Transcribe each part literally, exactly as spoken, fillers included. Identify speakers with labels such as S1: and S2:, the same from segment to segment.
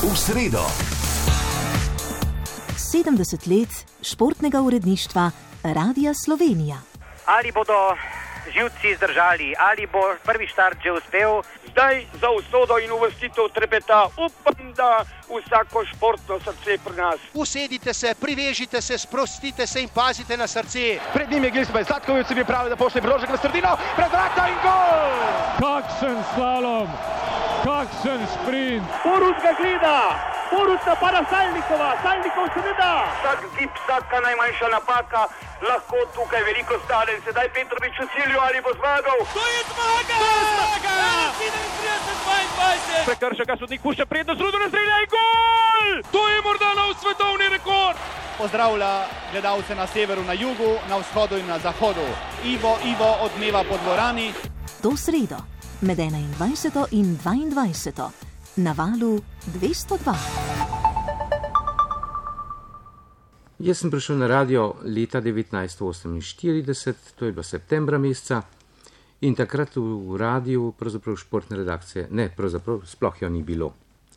S1: V sredo.
S2: sedemdeset let športnega uredništva Radia Slovenija.
S3: Ali bodo živci zdržali, ali bo prvi štart že uspel?
S4: Zdaj za usodo in uvrstitev trepeta. Upam, da vsako športno srce pri nas.
S5: Usedite se, privežite se, sprostite se in pazite na srce.
S6: Pred njim je Gilsbej, Zlatkovič se pripravlja, da pošlje priložek na sredino, pred vrata in gol!
S7: Kakšen slalom, kakšen sprint.
S4: Porus ga gleda, Porus napada Salnikova, Salnikov se ne da. Vsak zip, vsaka najmanjša napaka lahko tukaj veliko stane. Sedaj Petrovič v cilju, ali bo zmagal?
S8: To je zmaga! To je zmaga! sedemintrideset dvaindvajset.
S6: Prekrška sodnik pušča prednost, Rudolf strelja in gol!
S8: To je morda nov svetovni rekord!
S9: Pozdravlja gledalce na severu, na jugu, na vzhodu in na zahodu. Ivo, Ivo odmeva po dvorani.
S2: To sredo med enaindvajseto in dvaindvajseto na valu dvesto dva.
S10: Jaz sem prišel na radio leta devetnajststo oseminštirideset, to je bilo septembra meseca, in takrat v radiju pravzaprav športne redakcije, ne, pravzaprav sploh jo ni bilo.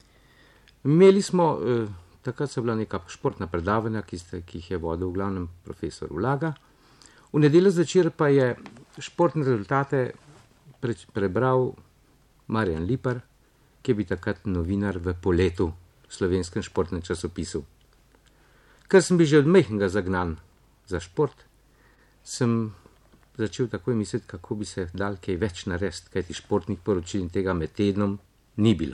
S10: Imeli smo, eh, takrat so bila neka športna predavanja, ki, ste, ki jih je vodil v glavnem profesor Ulaga. V nedeljo zvečer pa je športne rezultate pre, prebral Marjan Lipar, ki je bil takrat novinar v Poletu, slovenskem športnem časopisu. Ker sem bil že od majhnega zagnan za šport, sem začel takoj misliti, kako bi se dal kaj več narediti, kajti športnih poročil in tega med tednom ni bilo.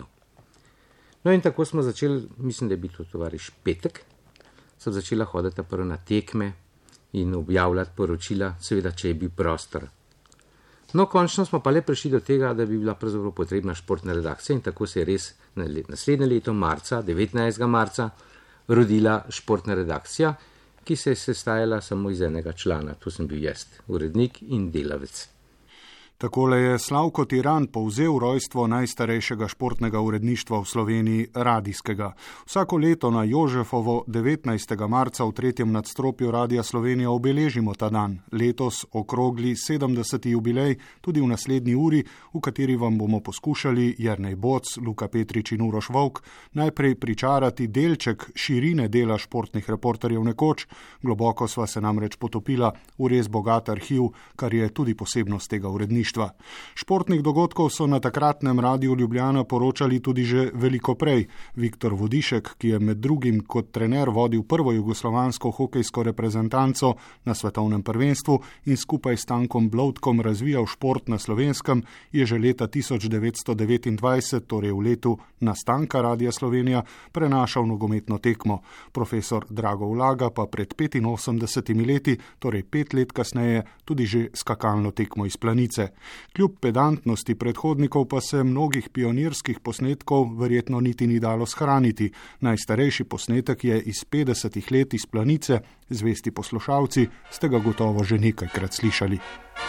S10: No in tako smo začeli, mislim, da je bil to tovariš Petek, sem začela hoditi prvo na tekme in objavljati poročila, seveda, če je bil prostor. No, končno smo pa le prišli do tega, da bi bila pravzaprav potrebna športna redakcija in tako se je res naslednje leto, marca, devetnajstega marca, rodila športna redakcija, ki se je sestajala samo iz enega člana, to sem bil jaz, urednik in delavec.
S11: Takole je Slavko Tiran povzel rojstvo najstarejšega športnega uredništva v Sloveniji, radijskega. Vsako leto na Jožefovo devetnajstega marca v tretjem nadstropju Radia Slovenija obeležimo ta dan. Letos okrogli sedemdeseti jubilej, tudi v naslednji uri, v kateri vam bomo poskušali Jernej Boc, Luka Petrič in Uroš Volk najprej pričarati delček širine dela športnih reporterjev nekoč. Globoko sva se namreč potopila v res bogat arhiv, kar je tudi posebnost tega uredništva. Športnih dogodkov so na takratnem Radiu Ljubljana poročali tudi že veliko prej. Viktor Vodišek, ki je med drugim kot trener vodil prvo jugoslovansko hokejsko reprezentanco na svetovnem prvenstvu in skupaj s Stankom Blovtkom razvijal šport na Slovenskem, je že leta tisoč devetsto devetindvajset, torej v letu nastanka Radia Slovenija, prenašal nogometno tekmo. Profesor Drago Ulaga pa pred petinosemdesetimi leti, torej pet let kasneje, tudi že skakalno tekmo iz Planice. Kljub pedantnosti predhodnikov pa se mnogih pionirskih posnetkov verjetno niti ni dalo shraniti. Najstarejši posnetek je iz petdesetih let iz Planice, zvesti poslušalci ste ga gotovo že nekajkrat slišali.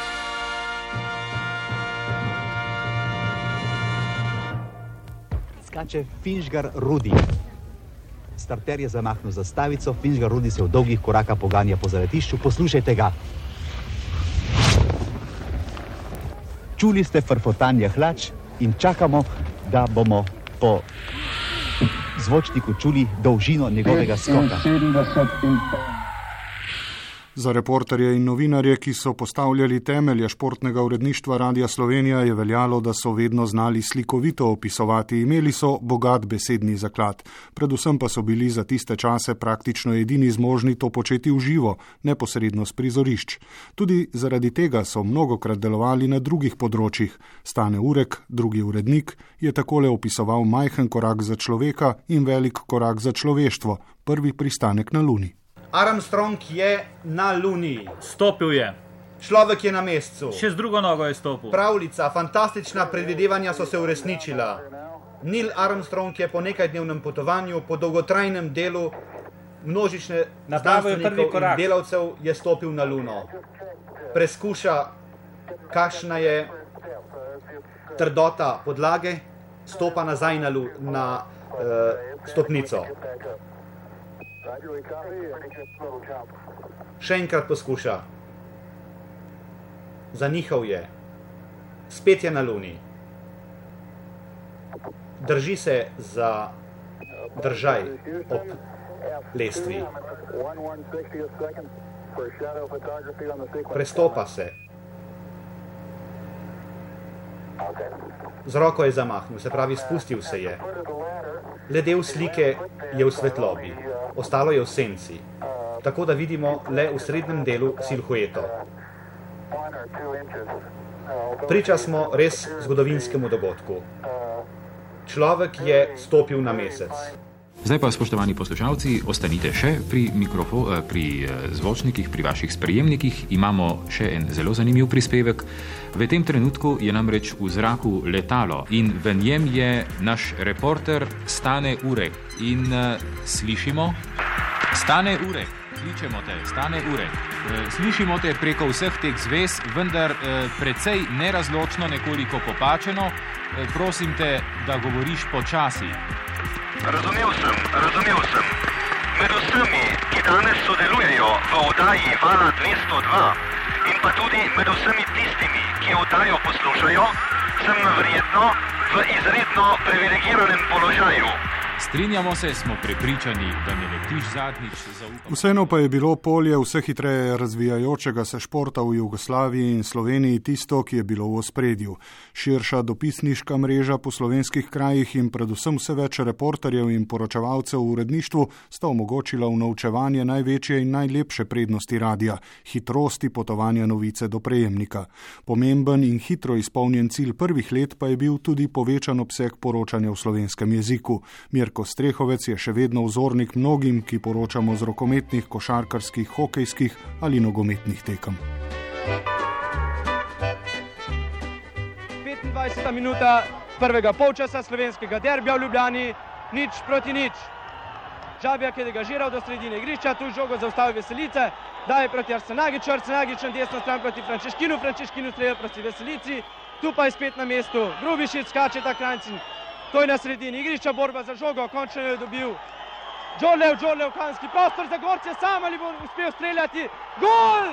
S12: Skače Finžgar Rudi. Starter je zamahnil zastavico, Finžgar Rudi se v dolgih korakah poganja po zavetišču. Poslušajte ga. Čuli ste frfotanje hlač in čakamo, da bomo po zvočniku čuli dolžino njegovega skoka.
S11: Za reporterje in novinarje, ki so postavljali temelje športnega uredništva Radia Slovenija, je veljalo, da so vedno znali slikovito opisovati. Imeli so bogat besedni zaklad. Predvsem pa so bili za tiste čase praktično edini zmožni to početi v živo, neposredno s prizorišč. Tudi zaradi tega so mnogokrat delovali na drugih področjih. Stane Urek, drugi urednik, je takole opisoval majhen korak za človeka in velik korak za človeštvo, prvi pristanek na Luni.
S9: Armstrong je na Luni.
S13: Stopil je.
S9: Človek je na mesecu.
S13: Še z drugo nogo je stopil.
S9: Pravljica, fantastična predvidevanja so se uresničila. Neil Armstrong je po nekajdnevnem potovanju, po dolgotrajnem delu množične znanstvenikov in delavcev je stopil na Luno. Preskuša, kakšna je trdota podlage, stopa nazaj na, na uh, stopnico. Še enkrat poskuša. Zanihal je. Spet je na Luni. Drži se za držaj ob lestvi. Prestopa se. Z roko je zamahnil, se pravi, spustil se je. Le del slike je v svetlobi, ostalo je v senci, tako da vidimo le v srednjem delu silhueto. Priča smo res zgodovinskemu dogodku. Človek je stopil na mesec.
S1: Zdaj pa, spoštovani poslušalci, ostanite še pri, mikrofo, pri zvočnikih, pri vaših sprejemnikih. Imamo še en zelo zanimiv prispevek. V tem trenutku je namreč v zraku letalo in v njem je naš reporter Stane Urek. In uh, slišimo, Stane Urek, kličemo te, Stane Urek. Uh, slišimo te preko vseh teh zvez, vendar uh, precej nerazločno, nekoliko popačeno. Uh, prosim te, da govoriš počasi.
S4: Razumel sem, razumel sem. Med vsemi, ki danes sodelujejo v oddaji Vala dvesto dva in pa tudi med vsemi tistimi, ki oddajo poslušajo, sem verjetno v izredno privilegiranem položaju.
S1: Strinjamo se, smo prepričani, da ne letiš zadnjič, zaupamo.
S11: Vseeno pa je bilo polje vse hitreje razvijajočega se športa v Jugoslaviji in Sloveniji tisto, ki je bilo v ospredju. Širša dopisniška mreža po slovenskih krajih in predvsem vse več reporterjev in poročevalcev v uredništvu sta omogočila unovčevanje največje in najlepše prednosti radia, hitrosti potovanja novice do prejemnika. Pomemben in hitro izpolnjen cilj prvih let pa je bil tudi povečan obseg poročanja v slovenskem jeziku. Mirko Strehovec je še vedno vzornik mnogim, ki poročamo z rokometnih, košarkarskih, hokejskih ali nogometnih tekem.
S14: petindvajseta minuta prvega polčasa slovenskega derbija v Ljubljani, nič proti nič. Žabjak je degažiral do sredine igrišča, tu žogo zaustavi Veselice, daje proti Arsenagiču, Arsenagič na desno stran proti Frančeškinu, Frančeškinu strelja proti Veselici, tu pa je spet na mestu Grubišić, skače ta Kranjcin. To je na sredini igrišča, borba za žogo, končno je dobil Đorlev, Đorlev, kanski prostor za Gorce, sam ali bo uspel streljati. Gol!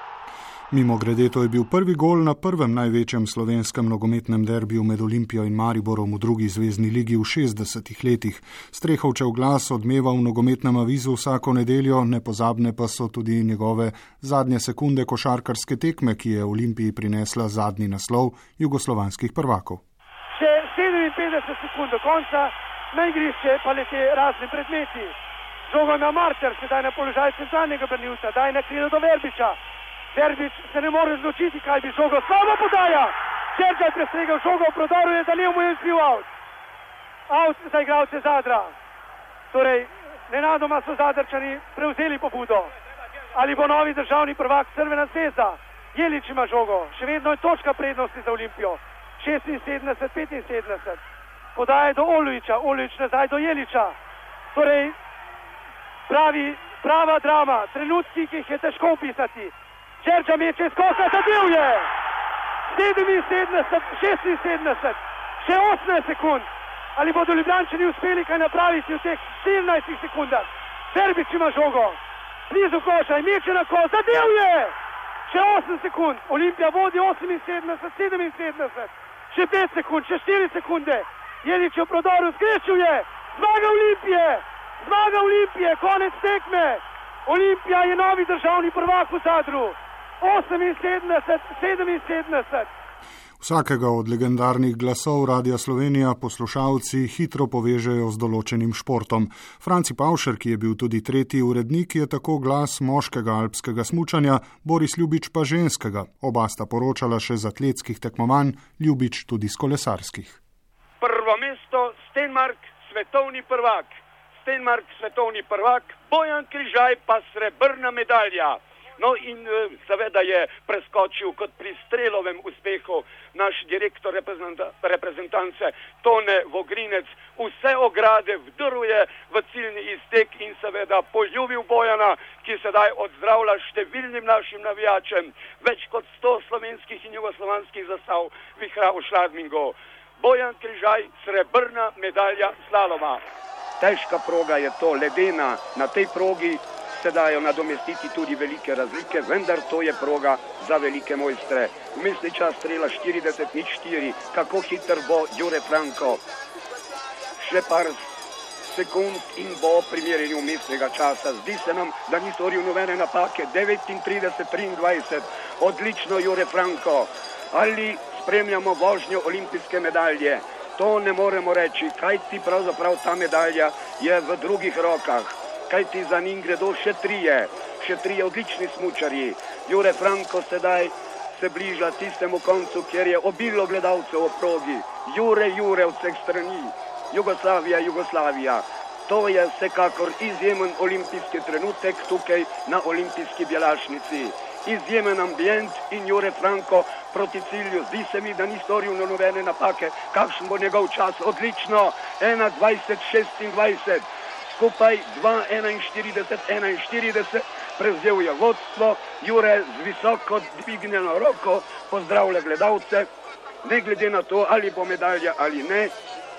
S11: Mimo grede, to je bil prvi gol na prvem največjem slovenskem nogometnem derbiju med Olimpijo in Mariborom v drugi zvezni ligi v šestdesetih letih. Strehovčev glas odmeva v nogometnem avizu vsako nedeljo, nepozabne pa so tudi njegove zadnje sekunde košarkarske tekme, ki je Olimpiji prinesla zadnji naslov jugoslovanskih prvakov.
S15: Še sedeminpetdeset sekund do konca, na igrišče pa lete razni predmeti. Žogo na Marter, sedaj na položaj centralnega branilca, daj na krilo do Verbiča. Verbič se ne more odločiti, kaj bi žogo. Slabo podaja! Čerčaj presegel žogo v prodoru, je dalil mu je zbil out. Out za igralce Zadra. Torej, nenadoma so Zadrčani prevzeli pobudo. Ali bo novi državni prvak Crvena zvezda? Jelič ima žogo, še vedno je točka prednosti za Olimpijo. šestinsedemdeset petinsedemdeset. Podaje do Olujiča, Olujič nazaj do Jeliča. Torej, pravi, prava drama, trenutki, ki jih je težko opisati. Čerča meče skoka, zadel je! sedeminsedemdeset, šestinsedemdeset, še osemnajst sekund. Ali bodo Ljubljančani uspeli kaj napraviti v teh štirinajstih sekundah? Verbič ima žogo, blizu koša, meče na koš, zadel je! Še osem sekund, Olimpija vodi oseminsedemdeset, sedeminsedemdeset. Še pet sekund, še štiri sekunde. Jelič je v prodoru, zgrešil je. Zmaga Olimpije! Zmaga Olimpije, konec tekme! Olimpija je novi državni prvak v Zadru. oseminsedemdeset, sedeminsedemdeset.
S11: Vsakega od legendarnih glasov Radia Slovenija poslušalci hitro povežejo z določenim športom. Franci Pavšer, ki je bil tudi tretji urednik, je tako glas moškega alpskega smučanja, Boris Ljubič pa ženskega. Oba sta poročala še z atletskih tekmovanj, Ljubič tudi z kolesarskih.
S4: Prvo mesto Stenmark, svetovni prvak. Stenmark, svetovni prvak, Bojan Križaj pa srebrna medalja. No in seveda je preskočil kot pri strelovem uspehu naš direktor reprezentance Tone Vogrinec. Vse ograde vdruje v ciljni iztek in seveda poljubil Bojana, ki sedaj odzdravlja številnim našim navijačem. Več kot sto slovenskih in jugoslovanskih zastav vihra v Šladmingu. Bojan Križaj, srebrna medalja slaloma. Težka proga je to, ledena, na tej progi se dajo nadomestiti tudi velike razlike, vendar to je proga za velike mojstre. Vmesni čas strela štirideset nič štiri, kako hiter bo Jure Franko. Še par sekund in bo primerjanje umestnega časa. Zdi se nam, da ni storil nobene napake. devetintrideset triindvajset. Odlično, Jure Franko. Ali spremljamo vožnjo olimpijske medalje? To ne moremo reči, kaj ti pravzaprav ta medalja je v drugih rokah. Kaj ti za njim gredo še trije, še trije odlični smučarji. Jure Franko sedaj se bliža tistemu koncu, kjer je obilo gledalcev v progi. Jure, Jure vseh strani. Jugoslavija, Jugoslavija. To je vsekakor izjemen olimpijski trenutek tukaj na olimpijski Bjelašnici. Izjemen ambient in Jure Franko proti cilju. Zdi se mi, da ni storil nobene napake. Kakšen bo njegov čas? Odlično. ena dvajset šestindvajset. Skupaj dva enainštirideset enainštirideset. Prevzel je vodstvo. Jure z visoko dvignjeno roko pozdravlja gledalce. Ne glede na to, ali bo medalja ali ne.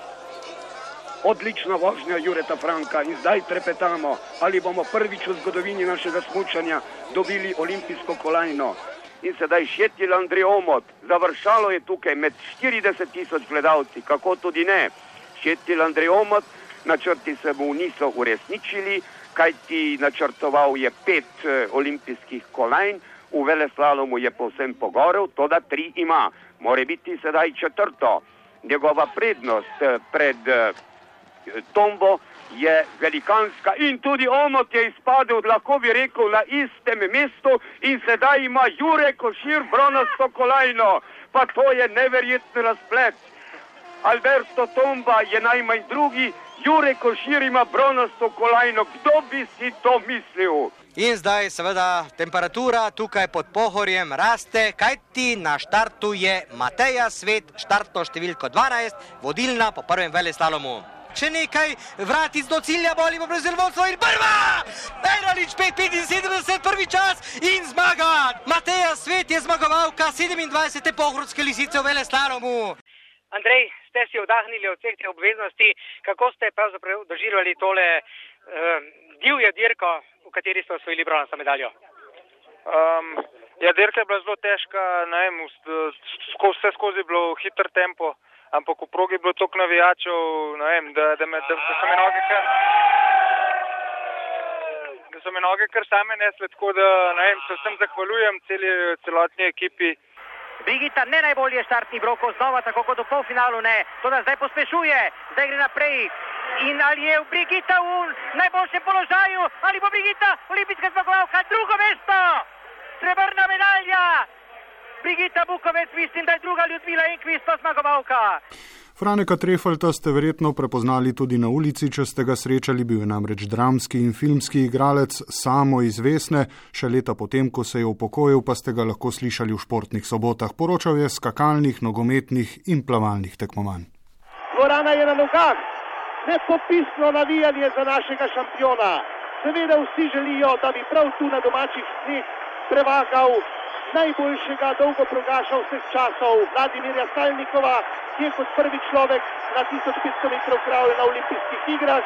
S4: Odlična vožnja Jureta Franka in zdaj trepetamo, ali bomo prvič v zgodovini našega smučanja dobili olimpijsko kolajno. In sedaj Šetil Andrej Omot. Završalo je tukaj med štirideset tisoč gledalci, kako tudi ne. Šetil Andrej Omot, načrti se mu niso uresničili, kajti načrtoval je pet eh, olimpijskih kolajn, v veleslalomu je povsem pogorel, to da tri ima. More biti sedaj četrto. Njegova prednost eh, pred eh, Tombo je velikanska in tudi Omot je izpadel, lahko bi rekel, na istem mestu in sedaj ima Jure Košir bronasto kolajno. Pa to je neverjetni razplet. Alberto Tomba je najmanj drugi, Jure Košir ima bronasto kolajno. Kdo bi si to mislil?
S16: In zdaj seveda temperatura tukaj pod Pohorjem raste, kajti na štartu je Mateja Svet, štartno številko dvanajst, vodilna po prvem veleslalomu. Še nekaj, vratic do cilja, boli bo prevzel vodstvo in prva! Eralič pet petinsedemdeset, prvi čas in zmaga! Mateja Svet je zmagovalka sedemindvajsete pohorske lisice v veleslalomu.
S3: Andrej, ste si vdahnili od vseh te obveznosti, kako ste pravzaprav doživljali tole uh, divjo dirko, v kateri ste osvojili bronasto medaljo?
S17: Um, ja, dirka je bila zelo težka, ne vem, vse skozi je bilo hiter tempo. Ampak v progi je bilo toliko navijačev, ne vem, da, da, me, da, da so me noge kar, da so me noge kar same nesle, tako da, ne vem, se vsem zahvaljujem celi, celotni ekipi.
S3: Brigita ne najbolje štartnih brokov, znova tako kot v polfinalu ne, to da zdaj pospešuje, zdaj gre naprej. In ali je Brigita v najboljšem položaju, ali bo Brigita olimpijska zmagovalka, drugo mesto, srebrna medalja. Brigita Bukovec, mislim, da je druga Ljudmila Enquist pa zmagovalka.
S11: Franeka Trefelta ste verjetno prepoznali tudi na ulici, če ste ga srečali, bil je namreč dramski in filmski igralec Samo iz Vesne, še leta potem, ko se je upokojil, pa ste ga lahko slišali v športnih sobotah. Poročal je skakalnih, nogometnih in plavalnih tekmovanj.
S15: Dvorana je na nogah, nepopisno navijanje za našega šampiona. Seveda vsi želijo, da bi prav tu na domačih sneh prevagal najboljšega dolgoprogaša vseh časov, Vladimirja Salnikova, ki je kot prvi človek na tisoč petsto metrov kravl na olimpijskih igrah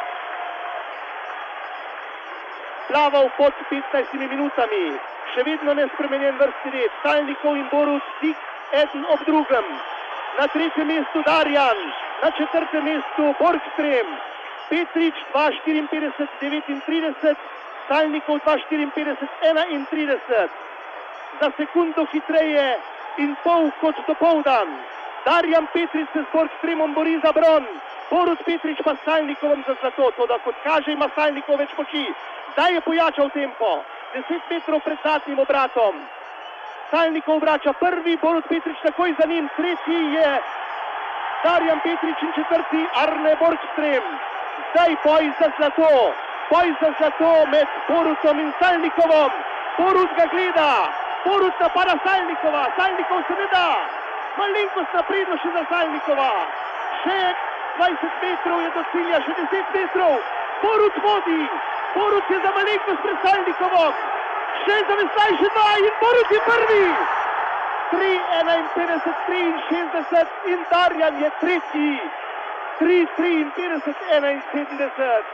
S15: plaval pod petnajstimi minutami. Še vedno nespremenjen vrstni red, Salnikov in Borut tik eden ob drugem. Na tretjem mestu Darjan, na četrtem mestu Borgström, Petrič dva štiriinpetdeset devetintrideset, Salnikov dva štiriinpetdeset enaintrideset. Za sekundo hitreje in pol kot dopoldan. Darjan Petrič se s Borgströmom bori za bron, Borut Petrič pa s Salnikovom za zlato, toda kot kaže ima Salnikov več moči. Zdaj je pojačal tempo, deset metrov pred zadnjim obratom. Salnikov vrača prvi, Borut Petrič takoj za njim, tretji je Darjan Petrič in četrti Arne Borgström. Zdaj boj za zlato, boj za zlato med Borutom in Salnikovom. Borut ga gleda. Borut napada Salnikova, Salnikov se ne da, malenkostna prednost še za Salnikova, še dvajset metrov je do cilja, še deset metrov, Borut vodi, Borut je za malenkost pred Salnikovom, še za veslaj še dva in Borut je prvi, tri enainpetdeset triinšestdeset in Darjan je tretji, tri triinpetdeset enainsedemdeset.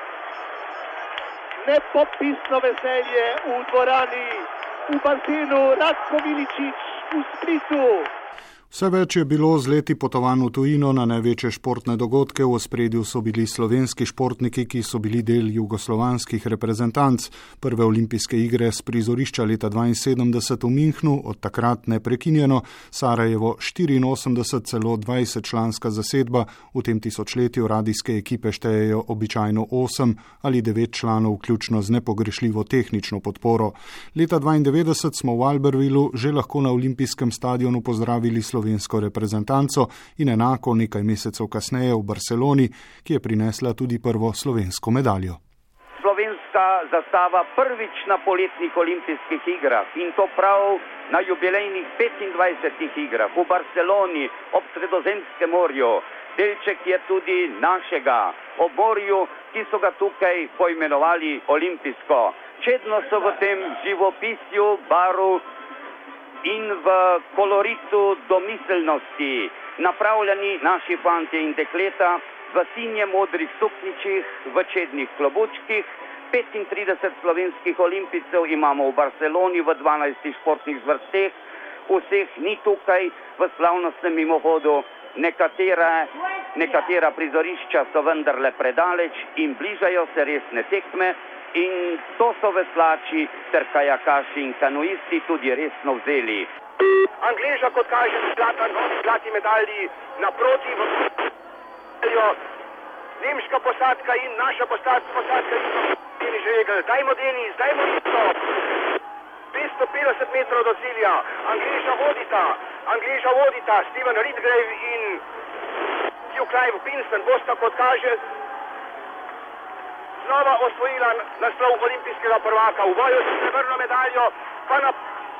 S15: Nepopisno veselje v dvorani v bazenu Ratko Miličić v Splitu.
S11: Vse več je bilo z leti potovanj v tujino na največje športne dogodke, v ospredju so bili slovenski športniki, ki so bili del jugoslovanskih reprezentanc. Prve olimpijske igre s prizorišča leta dvainsedemdeset v Münchnu, od takrat neprekinjeno, Sarajevo štiriinosemdeset, celo dvajsetčlanska zasedba, v tem tisočletju radijske ekipe štejejo običajno osem ali devet članov, vključno z nepogrešljivo tehnično podporo. Leta dvaindevetdeset smo v Albervillu že lahko na olimpijskem stadionu pozdravili slovensko reprezentanco in enako nekaj mesecev kasneje v Barceloni, ki je prinesla tudi prvo slovensko medaljo.
S18: Slovenska zastava prvič na poletnih olimpijskih igrah in to prav na jubilejnih petindvajsetih igrah v Barceloni ob Sredozemskem morju. Delček je tudi našega ob morju, ki so ga tukaj poimenovali olimpijsko. Čedno so v tem živopisju, baru in v koloritu domiselnosti napravljeni naši fantje in dekleta v sinje modrih sukničih, v čednih klobučkih. petintrideset slovenskih olimpijcev imamo v Barceloni v dvanajstih športnih zvrsteh, vseh ni tukaj v slavnostnem mimohodu, nekatera, nekatera prizorišča so vendarle predaleč in bližajo se resne tekme. In to so veslači ter kajakaši in kanuisti tudi resno vzeli.
S15: Angleža, kot kaže, zlata, zlati medalji naproti v nemška posadka in naša posadka, posadka in žegel. Dajmo Denis, dajmo Nito. dvesto petdeset metrov do cilja. Angleža vodita, Angleža vodita. Steven Ridgrave in Hugh Clive Pinston bosta, kot kaže, znova osvojila naslov olimpijskega prvaka. V boju za srebrno medaljo pa, na,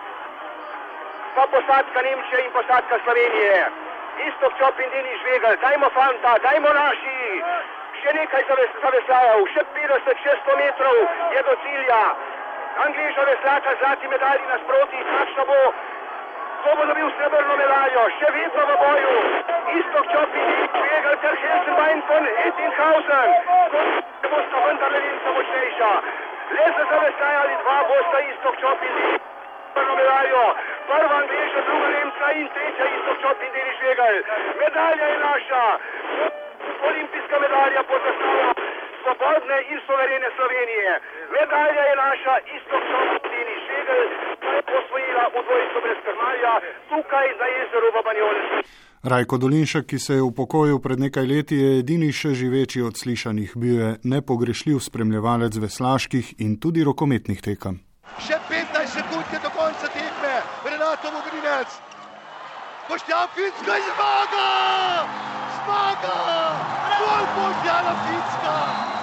S15: pa posadka Nemčije in posadka Slovenije. Iztok Čop in Denis Žvegelj, dajmo fanta, dajmo naši. Še nekaj zaveslajev, še petdeset, šeststo metrov je do cilja. Angleža veslaka zlati medalji nasproti, kakšno bo, kdo bo dobil srebrno medaljo, še vedno v boju. Iztok Čop in Denis Žvegelj ter Helsenbein von Ettinghausen. Bosta vendarle Nemca močnejša. Le za zavestajali dva bosta Iztok Čop in Denis srebrno medaljo. Prva Angleža, druga Nemca in tretja Iztok Čop in Denis Žvegelj. Medalja je naša. Olimpijska medalja pod zastavom svobodne in suverene Slovenije. Medalja je naša, Iztok Čop in Denis Žvegelj pa je posvojila v dvojico brez krmarja tukaj na jezeru v Banjoli.
S11: Rajko Dolinšek, ki se je upokojil pred nekaj leti, je edini še živeči od slišanih. Bil je nepogrešljiv spremljevalec veslaških in tudi rokometnih tekem.
S5: Še petnajst sekund je do konca tekme. Renato Vogrinec. Boštjan Finska in zmaga! Zmaga! Gol Boštjana Finska!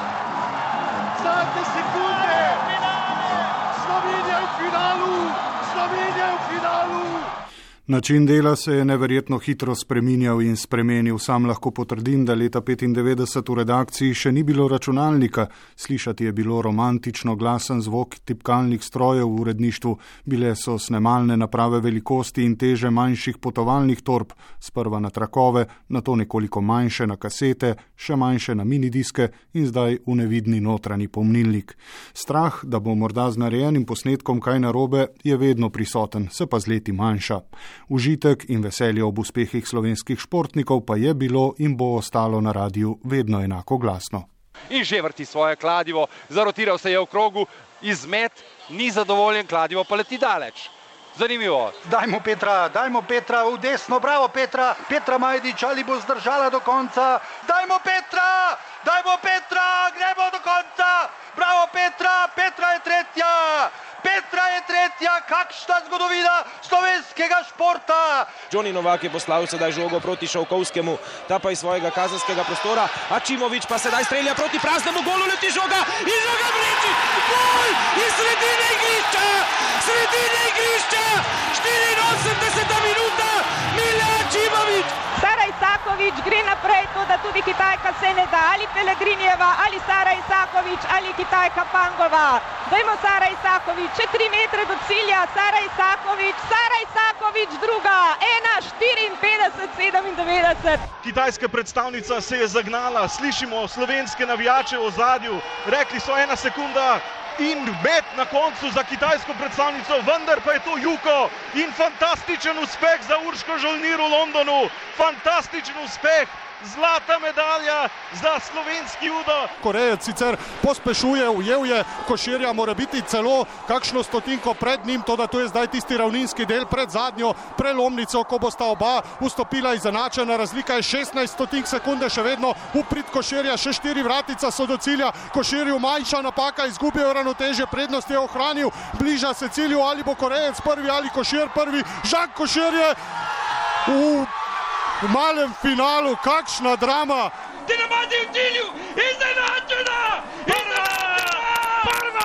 S5: Zadnje sekunde! Slovenija je v finalu! Slovenija je v finalu!
S11: Način dela se je neverjetno hitro spreminjal in spremenil. Sam lahko potrdim, da leta petindevetdeset v redakciji še ni bilo računalnika. Slišati je bilo romantično glasen zvok tipkalnih strojev v uredništvu. Bile so snemalne naprave velikosti in teže manjših potovalnih torb, sprva na trakove, nato nekoliko manjše na kasete, še manjše na minidiske in zdaj v nevidni notranji pomnilnik. Strah, da bo morda z narejenim posnetkom kaj narobe, je vedno prisoten, se pa z leti manjša. Užitek in veselje ob uspehih slovenskih športnikov pa je bilo in bo ostalo na radiju vedno enako glasno.
S19: In že vrti svoje kladivo, zarotiral se je v krogu, izmet, ni zadovoljen, kladivo pa leti daleč. Zanimivo.
S20: Dajmo Petra, dajmo Petra v desno, bravo Petra, Petra Majdič, ali bo zdržala do konca? Dajmo Petra, dajmo Petra, gremo do konca, bravo Petra, Petra je tretja. Petra je tretja, kakšna zgodovina slovenskega športa!
S21: Johnny Novak je poslal sedaj žogo proti Šovkovskemu, ta pa iz svojega kazenskega prostora. Ačimovič pa sedaj strelja proti praznemu golu, leti žoga in žoga vreči! Gol iz sredine igrišča! Sredine igrišča! štiriinosemdeseta minuta, Milja Ačimovič!
S22: Sara Isakovič gre naprej, to da tudi Kitajka se ne da, ali Pelegrinjeva, ali Sara Isakovič, ali Kitajka Pangova. Dajmo Sara Isakovič, še tri metre do cilja, Sara Isakovič, Sara Isakovič druga, ena štiriinpetdeset sedemindevetdeset.
S23: Kitajska predstavnica se je zagnala, slišimo slovenske navijače v ozadju, rekli so ena sekunda,
S6: in met na koncu za kitajsko predstavnico, vendar pa je to Juko in fantastičen uspeh za Urško Žolnir v Londonu, fantastičen uspeh. Zlata medalja za slovenski judo.
S11: Korejec sicer pospešuje, ujel je Koširja, mora biti celo kakšno stotinko pred njim, to da to je zdaj tisti ravninski del pred zadnjo prelomnico, ko bosta oba vstopila izenačena, razlika je šestnajst stotink sekunde, še vedno uprit Koširja, še štiri vratica so do cilja, Koširju manjša napaka, izgubil ravnotežje, prednost je ohranil, bliža se cilju, ali bo Korejec prvi ali Košir prvi, Žan Košir je v V malem finalu, kakšna drama!
S8: Tina Maze v cilju, izenačena! Prva! Prva!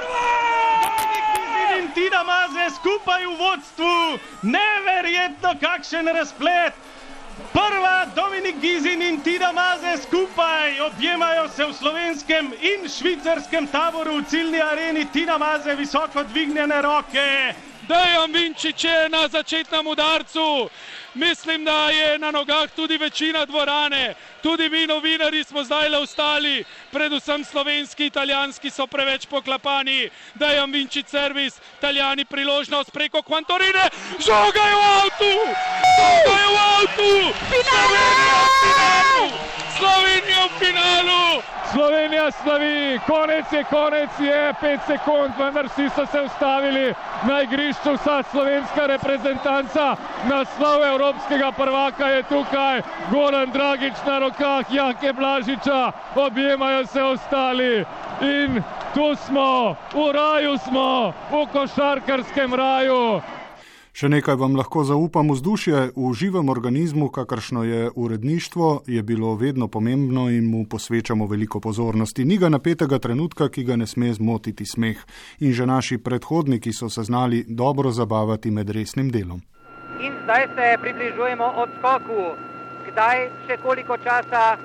S14: Dominik Gizin in Tina Maze skupaj v vodstvu, neverjetno kakšen razplet! Prva, Dominik Gizin in Tina Maze skupaj objemajo se v slovenskem in švicarskem taboru v ciljni areni, Tina Maze visoko dvignjene roke.
S13: Dejan Vinčić je na začetnem udarcu. Mislim, da je na nogah tudi večina dvorane. Tudi mi novinari smo zdaj le ostali. Predvsem slovenski, italijanski so preveč poklapani. Dejan Vinčić servis, Italijani priložnost preko Kvantorine. Žoga je v avtu! Žoga je v avtu! Slovenija v finalu! Slovenija v finalu!
S7: Slovenija slavi, konec je, konec je, pet sekund, vendar vsi so se ustavili na igrišču, vsa slovenska reprezentanca, naslov evropskega prvaka je tukaj, Goran Dragić na rokah Jake Blažiča, objemajo se ostali in tu smo, v raju smo, v košarkarskem raju.
S11: Še nekaj vam lahko zaupam, vzdušje v živem organizmu, kakršno je uredništvo, je bilo vedno pomembno in mu posvečamo veliko pozornosti. Ni ga napetega trenutka, ki ga ne sme zmotiti smeh. In že naši predhodniki so se znali dobro zabavati med resnim delom.
S3: In zdaj se približujemo odskoku. Kdaj, še koliko časa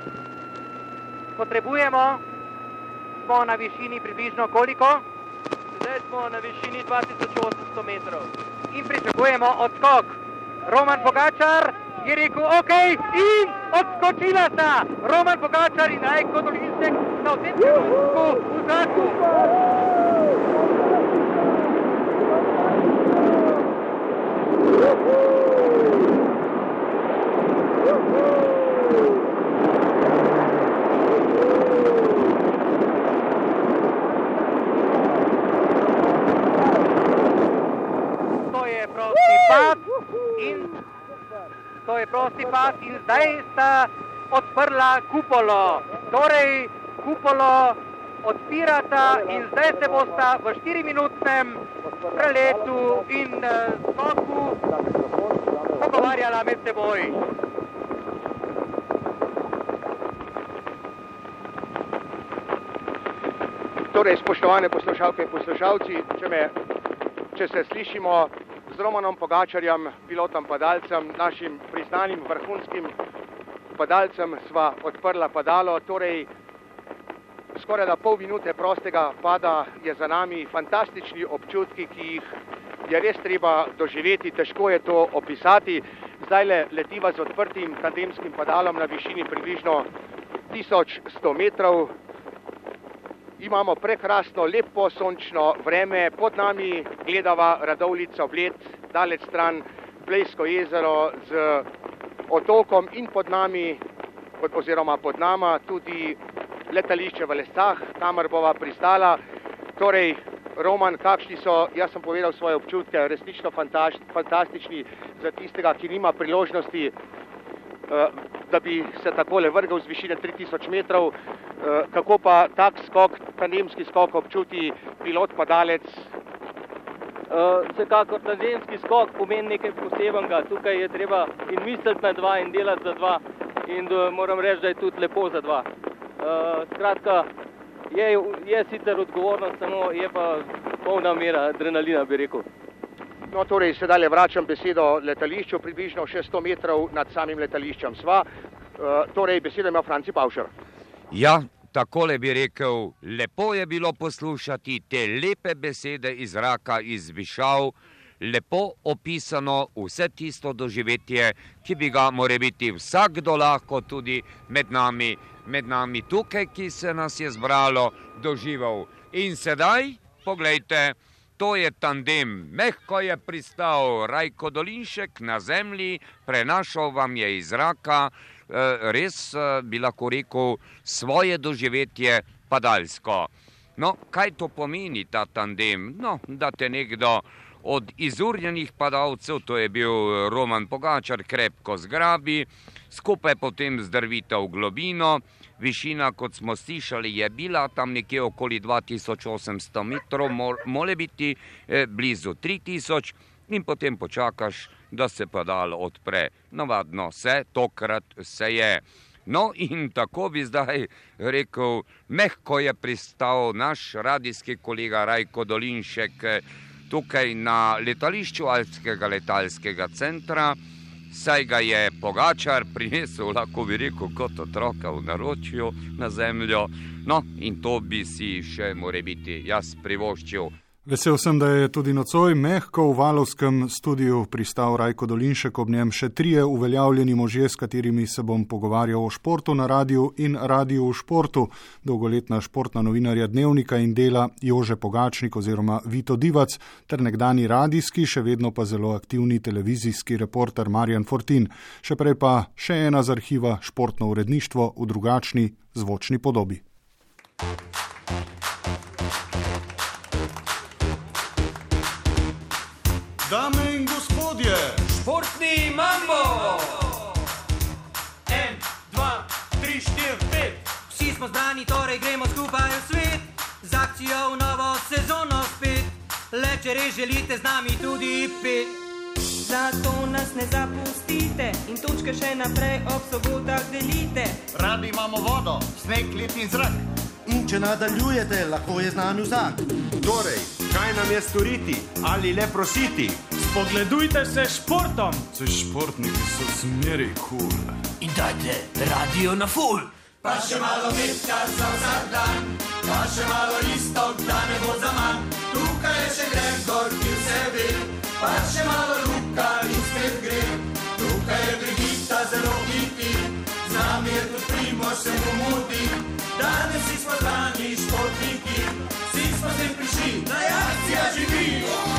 S3: potrebujemo? Smo na višini približno koliko?
S14: Zdaj smo na višini dva tisoč osemsto metrov.
S3: In pričakujemo odskok. Roman Pogačar je rekel ok in odskočila sta. Roman Pogačar in Rajko Dolinsek na v tem trenutku v zraku. In to je prosti pas in zdaj sta odprla kupolo. Torej, kupolo odpirata in zdaj se bosta v štiriminutnem preletu in skoku pogovarjala med seboj.
S23: Torej, spoštovane poslušalke in poslušalci, če, me, če se slišimo z Romanom Pogačarjem, pilotom padalcem, našim priznanim vrhunskim padalcem, sva odprla padalo. Torej, skoraj da pol minute prostega pada je za nami, fantastični občutki, ki jih je res treba doživeti, težko je to opisati. Zdaj le letiva z odprtim tandemskim padalom na višini približno tisoč sto metrov. Imamo prekrasno, lepo sončno vreme, pod nami gledava Radovljico Bled, daleč stran Blejsko jezero z otokom in pod nami, oziroma pod nama, tudi letališče v Lescah, kamor bova pristala. Torej, Roman, kakšni so, jaz sem povedal svoje občutke, resnično fantastični za tistega, ki nima priložnosti, da bi se takole vrgal z višine tri tisoč metrov. Kako pa tak skok, tandemski skok občuti pilot padalec?
S14: Vsekakor tandemski skok pomeni nekaj posebenega. Tukaj je treba in misliti na dva in delati za dva in moram reči, da je tudi lepo za dva. Skratka, je, je sicer odgovornost, samo je pa polna mera adrenalina, bi rekel.
S23: No, torej, sedaj le vračam besedo letališču, približno še sto metrov nad samim letališčem sva. Torej, besedo ima Franci Pavšer.
S24: Ja, takole bi rekel, lepo je bilo poslušati te lepe besede iz zraka, iz višav, lepo opisano vse tisto doživetje, ki bi ga more biti vsakdo lahko tudi med nami, med nami tukaj, ki se nas je zbralo, doživel. In sedaj, poglejte, to je tandem. Mehko je pristal Rajko Dolinšek na zemlji, prenašal vam je iz zraka, res bi lahko rekel svoje doživetje padalsko. No, kaj to pomeni ta tandem? No, da te nekdo od izurjenih padalcev, to je bil Roman Pogačar, krepko zgrabi, skupaj potem zdrvita v globino. Višina, kot smo slišali, je bila tam nekje okoli dva tisoč osemsto metrov, mora biti blizu tri tisoč in potem počakaš, da se padal odpre. Navadno se, tokrat se je. No in tako bi zdaj rekel, mehko je pristal naš radijski kolega Rajko Dolinšek tukaj na letališču Alpskega letalskega centra. Saj ga je Pogačar prinesel, lahko bi rekel, kot otroka v naročju na zemljo. No, in to bi si še more biti jaz privoščil.
S11: Vesel sem, da je tudi nocoj mehko v Valovskem studiu pristal Rajko Dolinšek, ob njem še trije uveljavljeni možje, s katerimi se bom pogovarjal o športu na radiju in radiju v športu. Dolgoletna športna novinarja Dnevnika in Dela Jože Pogačnik oziroma Vito Divac ter nekdani radijski, še vedno pa zelo aktivni televizijski reporter Marjan Fortin. Še prej pa še ena z arhiva športno uredništvo v drugačni zvočni podobi.
S8: Dame in gospodje, športni mambo! En, dva, tri, štiri, pet. Vsi smo zbrani, torej gremo skupaj v svet. Z akcijo v novo sezono spet. Le če res želite z nami tudi pet.
S2: Zato nas ne zapustite in točke še naprej ob sobotah delite.
S8: Radi imamo vodo, sneg, led in zrak. In če nadaljujete, lahko je z nami vsak.
S9: Torej, kaj nam je storiti ali le prositi?
S10: Spogledujte se športom.
S12: Saj športniki so zmeri kul.
S8: In dajte radio na full. Pa še malo metka za vsak dan, pa še malo listok, da ne bo za manj. Tukaj je še Gregor, ki vse ve, pa še malo Luka in spet gre. Tukaj je Brigita zelo hiti, z nami je tudi Primož, se mu mudi. Danes vsi smo zbrani športniki, vsi smo sem prišli, naj akcija živi.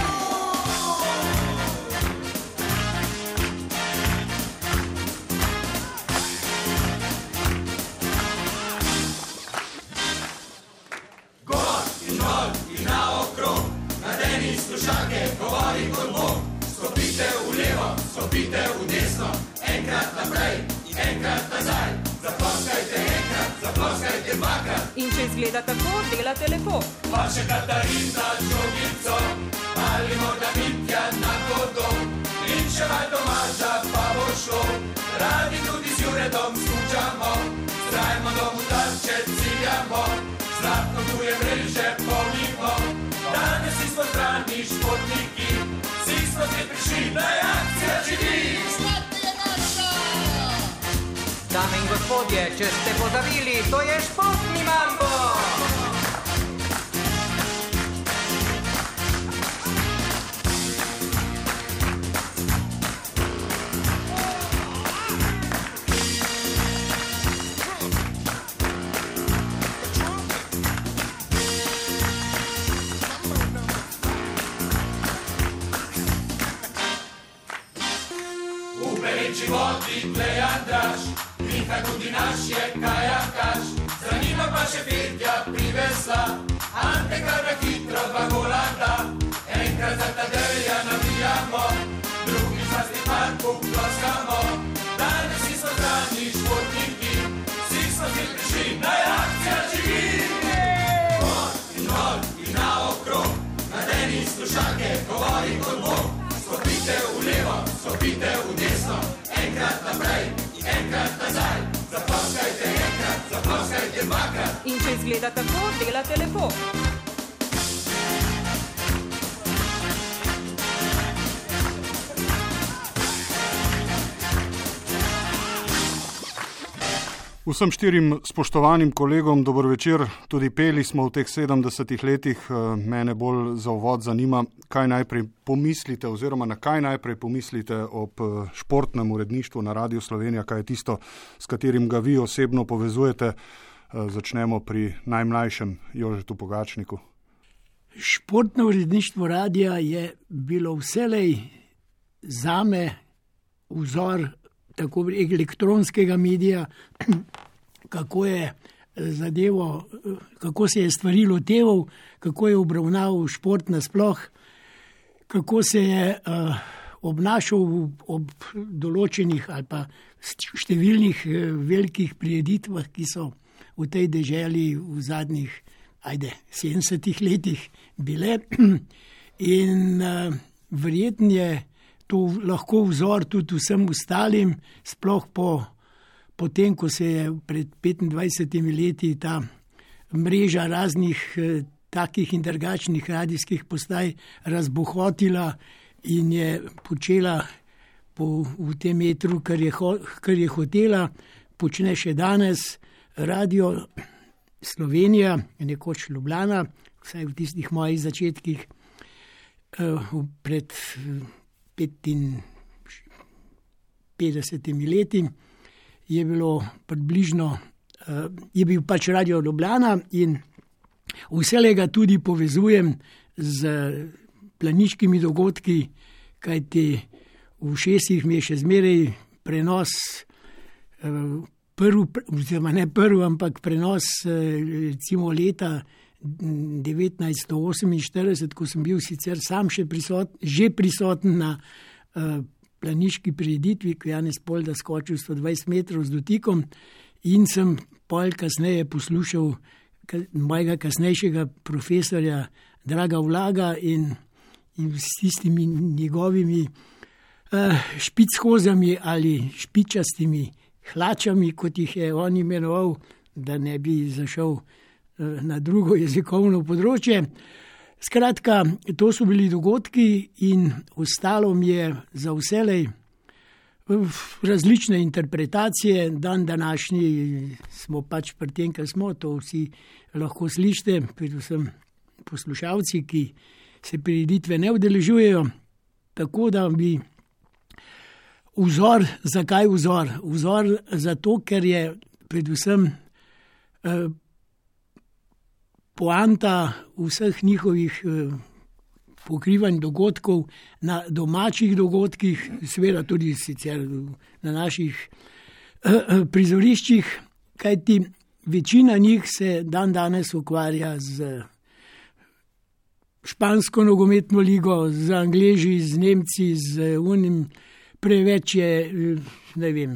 S8: Gor in dol in naokrog, nadeni slušalke, govori kot Bog. Stopite v levo, stopite v desno, enkrat naprej in enkrat nazaj. Zaploskajte enkrat, zaploskajte dvakrat.
S2: In če izgleda tako, delate lepo.
S8: Pa še Katarina žogico, ali morda Mitja na kodom. In še vaj Tomaža pa bo šlo, radi tudi z Juredom skučamo. Zdajmo domu tarče ciljamo, zlatno tuje mreže polimo. Danes vsi smo zbrani športniki, vsi smo se prišli, naj akcija živi.
S25: Dame in gospodje, če ste pozabili, to je športni mambo!
S8: V pereči vodi plejandraš, Miha tudi naš je kajakaš, za njima pa še Petja privesla, Ante kar hitro dva gola da. Enkrat za Tadeja navijamo, drugi za Stefanku ploskamo. Danes vsi smo zbrani športniki, vsi smo si prišli, naj akcija živi. Gor in dol in naokrog, nadeni slušalke, govori kot Bog. Stopite v levo, stopite v desno, enkrat naprej in enkrat nazaj. Zaploskajte enkrat, zaploskajte dvakrat.
S2: In če izgleda tako, delate lepo.
S11: Vsem štirim spoštovanim kolegom dober večer. Tudi peli smo v teh sedemdesetih letih. Mene bolj za uvod zanima, kaj najprej pomislite oziroma na kaj najprej pomislite ob športnem uredništvu na Radiu Slovenija, kaj je tisto, s katerim ga vi osebno povezujete. Začnemo pri najmlajšem Jožetu Pogačniku.
S1: Športno uredništvo radia je bilo vselej zame vzor tako elektronskega medija, kako je zadevo, kako se je stvari loteval, kako je obravnaval šport nasploh, kako se je uh, obnašal ob določenih ali pa številnih velikih prireditvah, ki so v tej deželi v zadnjih, ajde, sedemdesetih letih bile. In uh, verjetno je to lahko vzor tudi vsem ostalim, sploh po, po tem, ko se je pred petindvajsetimi leti ta mreža raznih eh, takih in drugačnih radijskih postaj razbohotila in je počela po, v tem metru, kar je, kar je hotela, počne še danes. Radio Slovenija, nekoč Ljubljana, vsaj v tistih mojih začetkih, pred petinpetdesetimi leti, je bilo približno, je bil pač Radio Ljubljana in vselej ga tudi povezujem z planiškimi dogodki, kajti v šestih mi je še zmeraj prenos prvi, oziroma ne prvi, ampak prenos recimo leta devetnajststo oseminštirideset, ko sem bil sicer sam še prisot, že prisoten na uh, planiški prireditvi, ko je Janez Polda skočil sto dvajset metrov z dotikom in sem pol kasneje poslušal mojega kasnejšega profesorja Draga Vlaga in, in s tistimi njegovimi uh, špichozami ali špičastimi hlačami, kot jih je on imenoval, da ne bi zašel na drugo jezikovno področje. Skratka, to so bili dogodki in ostalo mi je za vselej različne interpretacije. Dan današnji smo pač pri tem, kar smo, to vsi lahko slišite, predvsem poslušalci, ki se prireditve ne udeležujejo, tako da bi vzor, zakaj vzor? Vzor zato, ker je predvsem eh, poanta vseh njihovih eh, pokrivanj dogodkov na domačih dogodkih, seveda tudi sicer na naših eh, prizoriščih, kajti večina njih se dan danes ukvarja z špansko nogometno ligo, z Angleži, z Nemci, z unim. Preveč je, ne vem,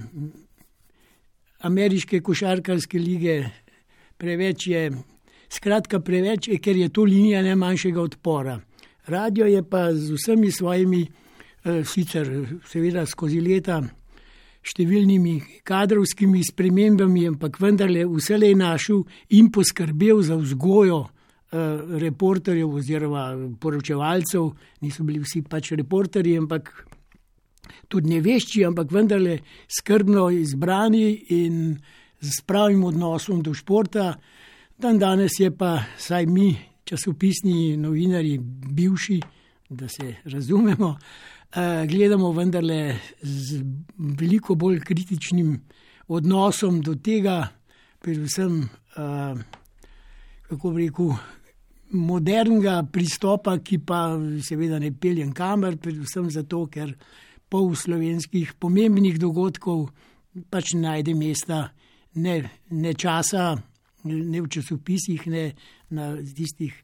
S1: ameriške košarkarske lige, preveč je, skratka preveč je, ker je to linija najmanjšega odpora. Radio je pa z vsemi svojimi, sicer seveda skozi leta, številnimi kadrovskimi spremembami, ampak vendarle vselej našel in poskrbel za vzgojo reporterjev oziroma poročevalcev. Niso bili vsi pač reporterji, ampak tudi nevešči, ampak vendarle skrbno izbrani in s pravim odnosom do športa. Dan danes je pa, saj mi, časopisni novinarji, bivši, da se razumemo, gledamo vendarle z veliko bolj kritičnim odnosom do tega, predvsem, kako bi rekel, modernega pristopa, ki pa seveda ne peljem kamer, predvsem zato, ker pol slovenskih pomembnih dogodkov pač najde mesta, ne, ne časa, ne v časopisih, ne na tistih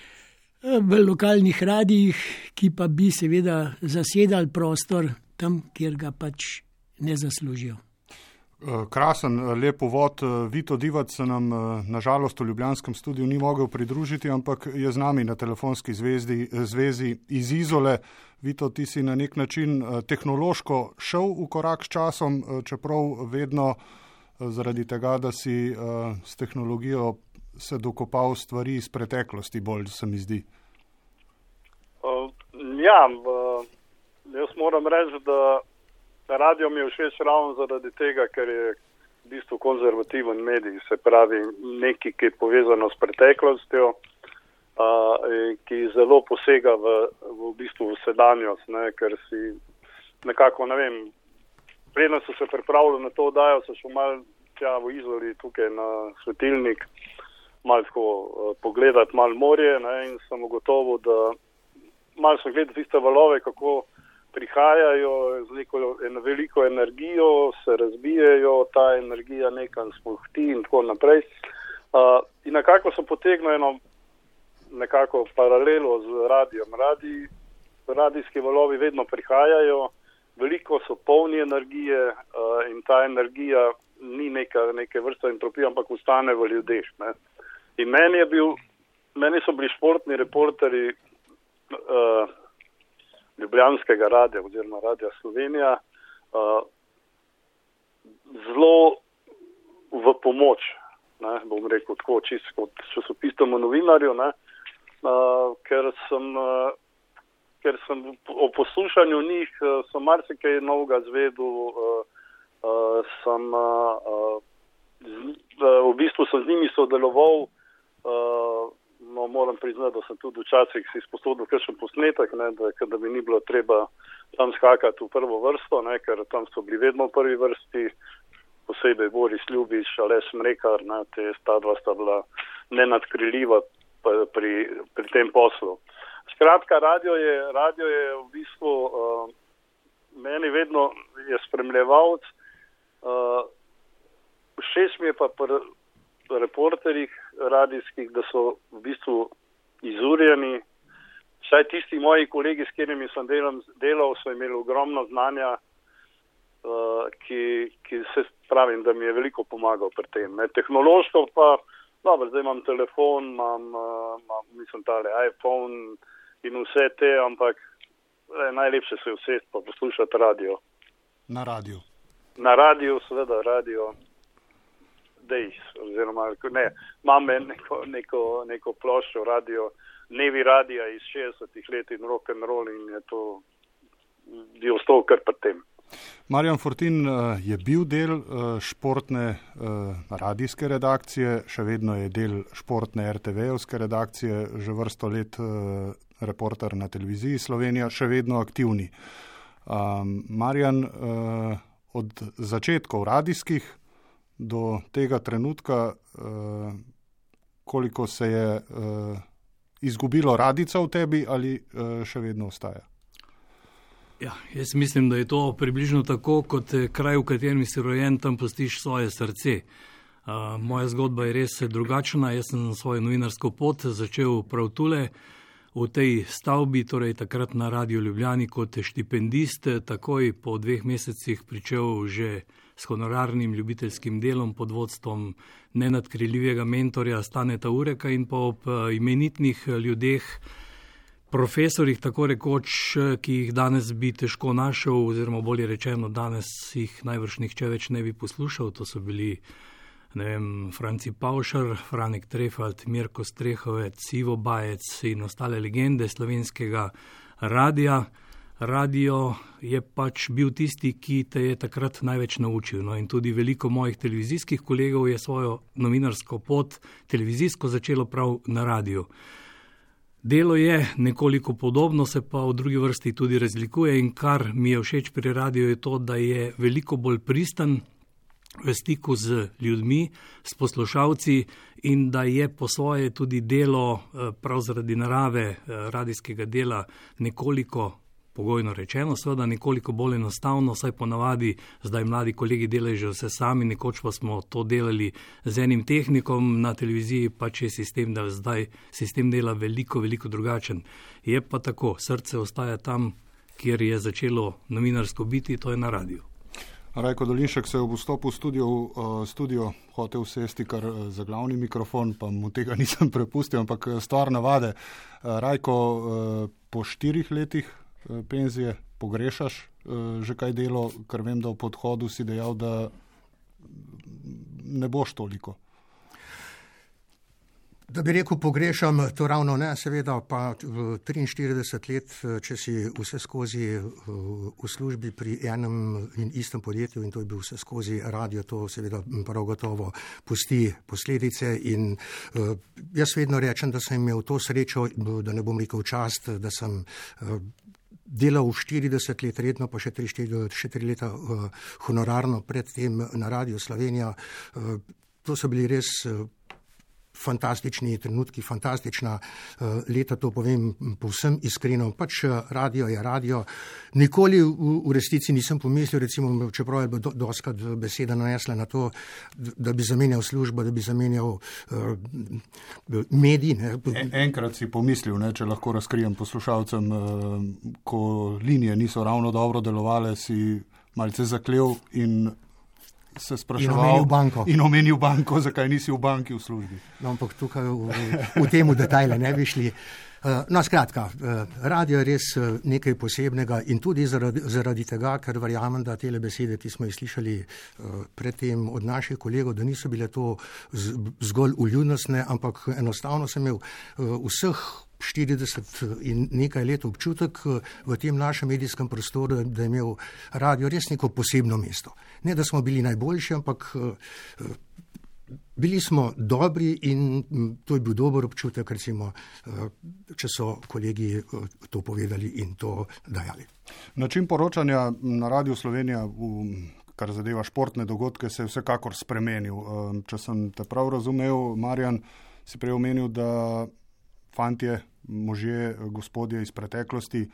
S1: v lokalnih radijih, ki pa bi seveda zasedali prostor tam, kjer ga pač ne zaslužijo.
S11: Krasen, lep uvod. Vito Divac se nam nažalost v ljubljanskem studiu ni mogel pridružiti, ampak je z nami na telefonski zvezdi, zvezi iz Izole. Vito, ti si na nek način tehnološko šel v korak s časom, čeprav vedno zaradi tega, da si s tehnologijo se dokopal stvari iz preteklosti, bolj se mi zdi.
S4: Uh, ja, uh, jaz moram reči, da radio mi je všeč ravno zaradi tega, ker je v bistvu konzervativen medij, se pravi nekaj, ki je povezano s preteklostjo, uh, ki zelo posega v, v bistvu v sedanjost, ne, ker si nekako, ne vem, predno so se pripravili na to oddajo, so še malo tja v Izoli, tukaj na svetilnik, malo tako uh, pogledati, malo morje, ne, in sem ugotovil, da malo sem gledal tiste valove, kako prihajajo z neko en, veliko energijo, se razbijajo, ta energija nekam spuhti in tako naprej. Uh, in nekako sem potegnil eno nekako paralelo z radijom. Radi, radijski valovi vedno prihajajo, veliko so polni energije uh, in ta energija ni neka, neke vrste entropije, ampak ostane v ljudeh. Ne. In meni je bil, meni so bili športni reporteri uh, Ljubljanskega radia oziroma Radia Slovenija uh, zelo v pomoč, ne, bom rekel tako, čisto kot časopisnemu novinarju, ne, uh, ker sem uh, ker sem o poslušanju njih, sem marsikaj novega zvedel, sem, v bistvu sem z njimi sodeloval, no moram priznati, da sem tudi včasih si sposodil kakšen posnetek, ne, da, da mi ni bilo treba tam skakati v prvo vrsto, ne, ker tam so bili vedno v prvi vrsti, posebej Boris Ljubič, Aleš Mrekar, ne, te sta dva sta bila nenadkriljiva pri, pri tem poslu. Skratka, radio je, radio je v bistvu uh, meni vedno je spremljevalc. Uh, všeč mi je pa pri reporterjih radijskih, da so v bistvu izurjeni. Vsaj tisti moji kolegi, s katerimi sem delal, delal so imeli ogromno znanja, uh, ki, ki se pravim, da mi je veliko pomagal pri tem. Ne. Tehnološko pa, dobro, zdaj imam telefon, imam, uh, imam mislim, tale iPhone, in vse te, ampak eh, najlepše se je usesti pa poslušati radio.
S11: Na radio?
S4: Na radio, seveda, radio Days, oziroma ne, imam neko, neko, neko ploščo radio, Nevi radija iz šestdesetih let in rock and roll in je to je ostal kar pri tem.
S11: Marjan Fortin je bil del športne radijske redakcije, še vedno je del športne er te ve-ovske redakcije, že vrsto let reporter na televiziji Slovenija, še vedno aktivni. Marjan, od začetkov radijskih do tega trenutka, koliko se je izgubilo radica v tebi ali še vedno ostaja?
S5: Ja, jaz mislim, da je to približno tako, kot kraj, v katerem si rojen, tam pustiš svoje srce. Uh, moja zgodba je res drugačna. Jaz sem svojo novinarsko pot začel prav tule, v tej stavbi, torej takrat na Radiu Ljubljani kot štipendist, takoj po dveh mesecih pričel že s honorarnim ljubiteljskim delom pod vodstvom nenadkriljivega mentorja Staneta Ureka in pa ob imenitnih ljudeh, profesorjih, tako rekoč, ki jih danes bi težko našel, oziroma bolje rečeno, danes jih najbrž nihče več ne bi poslušal. To so bili, ne vem, Franci Pavšar, Franek Trefalt, Mirko Strehovec, Ivo Bajec in ostale legende slovenskega radija. Radio je pač bil tisti, ki te je takrat največ naučil. No, in tudi veliko mojih televizijskih kolegov je svojo novinarsko pot televizijsko začelo prav na radiju. Delo je nekoliko podobno, se pa v drugi vrsti tudi razlikuje in kar mi je všeč pri radiju je to, da je veliko bolj pristan v stiku z ljudmi, s poslušalci in da je po svoje tudi delo prav zaradi narave radijskega dela nekoliko, pogojno rečeno, seveda nekoliko bolj enostavno, saj ponavadi zdaj mladi kolegi delajo že vse sami, nekoč pa smo to delali z enim tehnikom, na televiziji pač je sistem, da zdaj sistem dela veliko, veliko drugačen. Je pa tako, srce ostaja tam, kjer je začelo novinarsko biti, to je na radiju.
S11: Rajko Dolinšek se je ob vstopu v studio, uh, studio hotel sesti kar za glavni mikrofon, pa mu tega nisem prepustil, ampak stvar navade. Uh, Rajko, uh, po štirih letih penzije pogrešaš že kaj delo, ker vem, da v podhodu si dejal, da ne boš toliko.
S15: Da bi rekel pogrešam, to ravno ne, seveda pa triinštirideset let, če si vse skozi v službi pri enem in istem podjetju in to je bil vse skozi radio, to seveda prav gotovo pusti posledice in jaz vedno rečem, da sem imel to srečo, da ne bom rekel čast, da sem delal štirideset let redno, pa še tri, štiri, še tri leta uh, honorarno, predtem na Radio Slovenija. Uh, to so bili res uh, fantastični trenutki, fantastična uh, leta, to povem povsem iskreno. Pač uh, radio je radio. Nikoli v, v resnici nisem pomislil, recimo, čeprav je do, doskrat beseda nanesla na to, da bi zamenjal službo, da bi zamenjal uh, medij. Ne.
S11: En, enkrat si pomislil, ne, če lahko razkrijem poslušalcem, uh, ko linije niso ravno dobro delovale, si malce zaklel in se spraševal
S15: in omenil banko.
S11: In omenil banko, zakaj nisi v banki v službi.
S15: No, ampak tukaj v, v temu detajle ne bi šli. No, skratka, radio je res nekaj posebnega in tudi zaradi, zaradi tega, ker verjamem, da tele besede, ki smo jih slišali predtem od naših kolegov, da niso bile to zgolj vljudnostne, ampak enostavno sem imel vseh štirideset in nekaj let občutek v tem našem medijskem prostoru, da je imel radio res neko posebno mesto. Ne, da smo bili najboljši, ampak bili smo dobri in to je bil dober občutek, recimo, če so kolegi to povedali in to dajali.
S11: Način poročanja na Radio Slovenija, v, kar zadeva športne dogodke, se je vsekakor spremenil. Če sem te prav razumel, Marjan, si prej omenil, da fantje, možje, gospodje iz preteklosti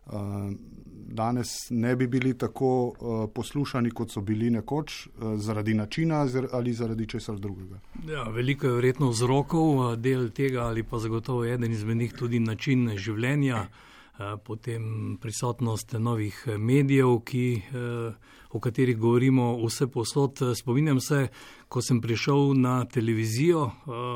S11: danes ne bi bili tako poslušani, kot so bili nekoč, zaradi načina ali zaradi česar drugega.
S5: Ja, veliko je verjetno vzrokov, del tega ali pa zagotovo eden izmed njih tudi način življenja, potem prisotnost novih medijev, ki, o katerih govorimo vse povsod. Spominjam se, ko sem prišel na televizijo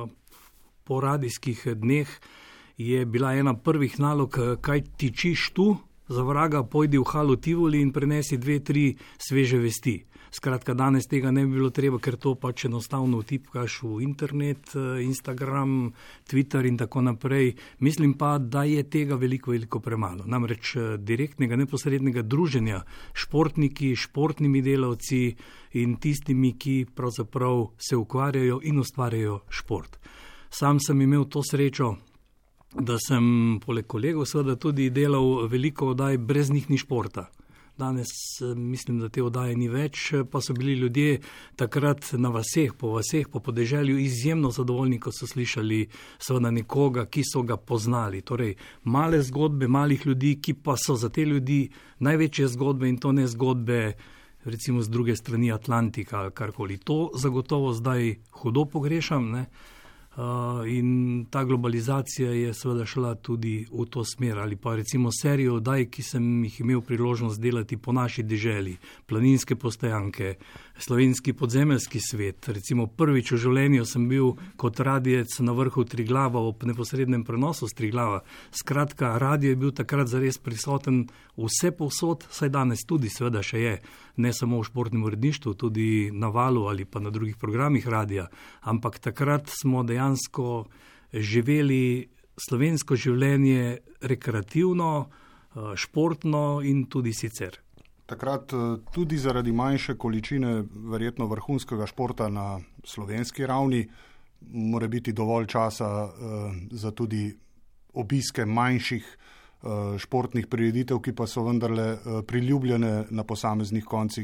S5: po radijskih dneh, je bila ena prvih nalog, kaj tičiš tu, za vraga pojdi v Halo Tivoli in prenesi dve, tri sveže vesti. Skratka, danes tega ne bi bilo treba, ker to pač enostavno vtipkaš v internet, Instagram, Twitter in tako naprej. Mislim pa, da je tega veliko, veliko premalo. Namreč direktnega, neposrednega druženja športniki, športnimi delavci in tistimi, ki pravzaprav se ukvarjajo in ustvarjajo šport. Sam sem imel to srečo, da sem poleg kolegov seveda tudi delal veliko oddaj, brez njih ni športa. Danes mislim, da te oddaje ni več, pa so bili ljudje takrat na vaseh, po vaseh, po podeželju izjemno zadovoljni, ko so slišali seveda nekoga, ki so ga poznali. Torej, male zgodbe malih ljudi, ki pa so za te ljudi največje zgodbe in to ne zgodbe recimo z druge strani Atlantika ali karkoli. To zagotovo zdaj hudo pogrešam, ne? Uh, in ta globalizacija je seveda šla tudi v to smer, ali pa recimo serijo oddaj, ki sem jih imel priložnost delati po naši deželi, planinske postajanke, slovenski podzemeljski svet. Recimo prvič v življenju sem bil kot radijec na vrhu Triglava ob neposrednem prenosu z Triglava. Skratka, radio je bil takrat zares prisoten vse povsod, saj danes tudi seveda še je, ne samo v športnem uredništvu, tudi na Valu ali pa na drugih programih radija, ampak takrat smo dejansko živeli slovensko življenje rekreativno, športno in tudi sicer.
S11: Takrat tudi zaradi manjše količine verjetno vrhunskega športa na slovenski ravni mora biti dovolj časa za tudi obiske manjših športnih prireditev, ki pa so vendarle priljubljene na posameznih koncih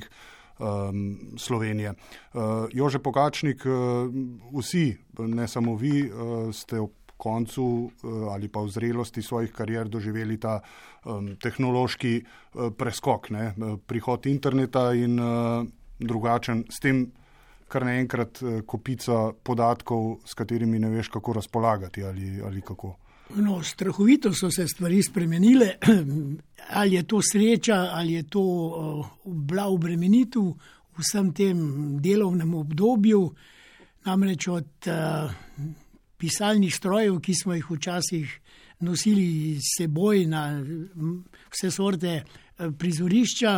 S11: Slovenije. Jože Pogačnik, vsi, ne samo vi, ste ob koncu ali pa v zrelosti svojih karier doživeli ta um, tehnološki uh, preskok, ne? Prihod interneta in uh, drugačen, s tem kar naenkrat uh, kopica podatkov, s katerimi ne veš, kako razpolagati ali, ali kako.
S1: No, strahovito so se stvari spremenile, ali je to sreča, ali je to uh, bila obremenitev v vsem tem delovnem obdobju, namreč od uh, pisalnih strojev, ki smo jih včasih nosili s seboj na vse sorte prizorišča,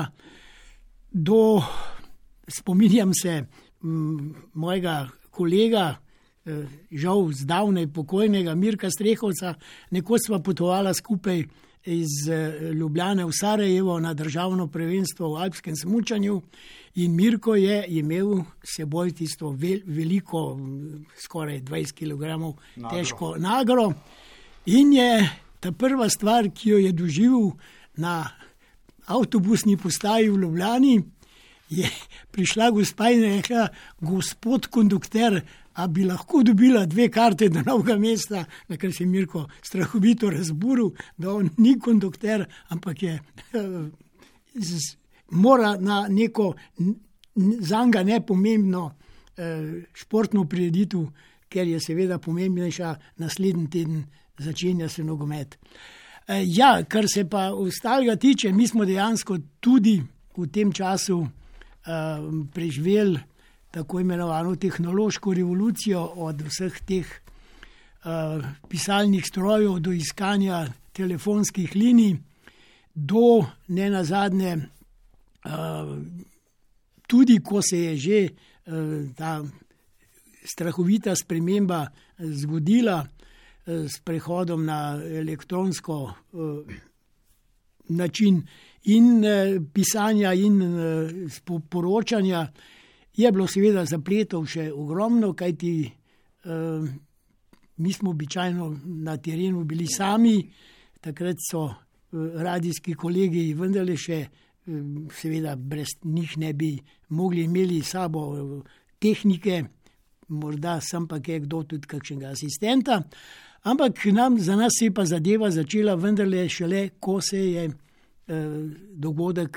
S1: do, spominjam se m, mojega kolega, žal zdavnej pokojnega Mirka Strehovca, nekoč sva potovala skupaj iz Ljubljane v Sarajevo na državno prvenstvo v alpskem smučanju in Mirko je imel seboj tisto vel, veliko, skoraj dvajset kilogramov težko nagro in je ta prva stvar, ki jo je doživel na avtobusni postaji v Ljubljani, je prišla gospa in rekla, gospod kondukter, a bi lahko dobila dve karte do Novega mesta, na kar se je Mirko strahovito razburil, da on ni kondukter, ampak je z, mora na neko zanga nepomembno eh, športno prireditev, ker je seveda pomembnejša, naslednji teden začenja se nogomet. Eh, ja, kar se pa ostalega tiče, mi smo dejansko tudi v tem času Uh, preživeli tako imenovano tehnološko revolucijo od vseh teh uh, pisalnih strojev do iskanja telefonskih linij do ne nazadnje uh, tudi, ko se je že uh, ta strahovita sprememba zgodila uh, s prehodom na elektronsko uh, način in eh, pisanja in eh, poročanja, je bilo seveda zapletov še ogromno, kajti eh, mi smo običajno na terenu bili sami, takrat so eh, radijski kolegi vendarle še, eh, seveda brez njih ne bi mogli imeli sabo tehnike, morda sem pa kaj kdo tudi kakšnega asistenta, ampak nam, za nas se je pa zadeva začela vendarle šele, ko se je dogodek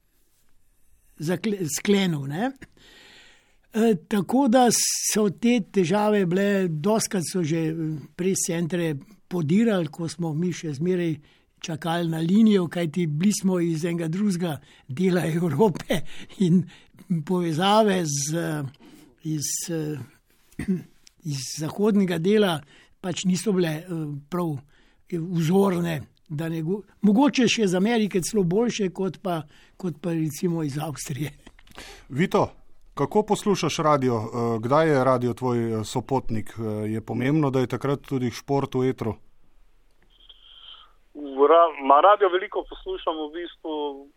S1: sklenil. Ne? E, tako da so te težave bile, doskrat so že prej centre podirali, ko smo mi še zmeraj čakali na linijo, kajti bili smo iz enega drugega dela Evrope in povezave z, iz, iz zahodnega dela pač niso bile prav vzorne. Da ne go, mogoče še iz Amerike celo boljše, kot pa, kot pa recimo iz Avstrije.
S11: Vito, kako poslušaš radio? Kdaj je radio tvoj sopotnik? Je pomembno, da je takrat tudi šport v etru?
S4: Ma radio veliko poslušam v bistvu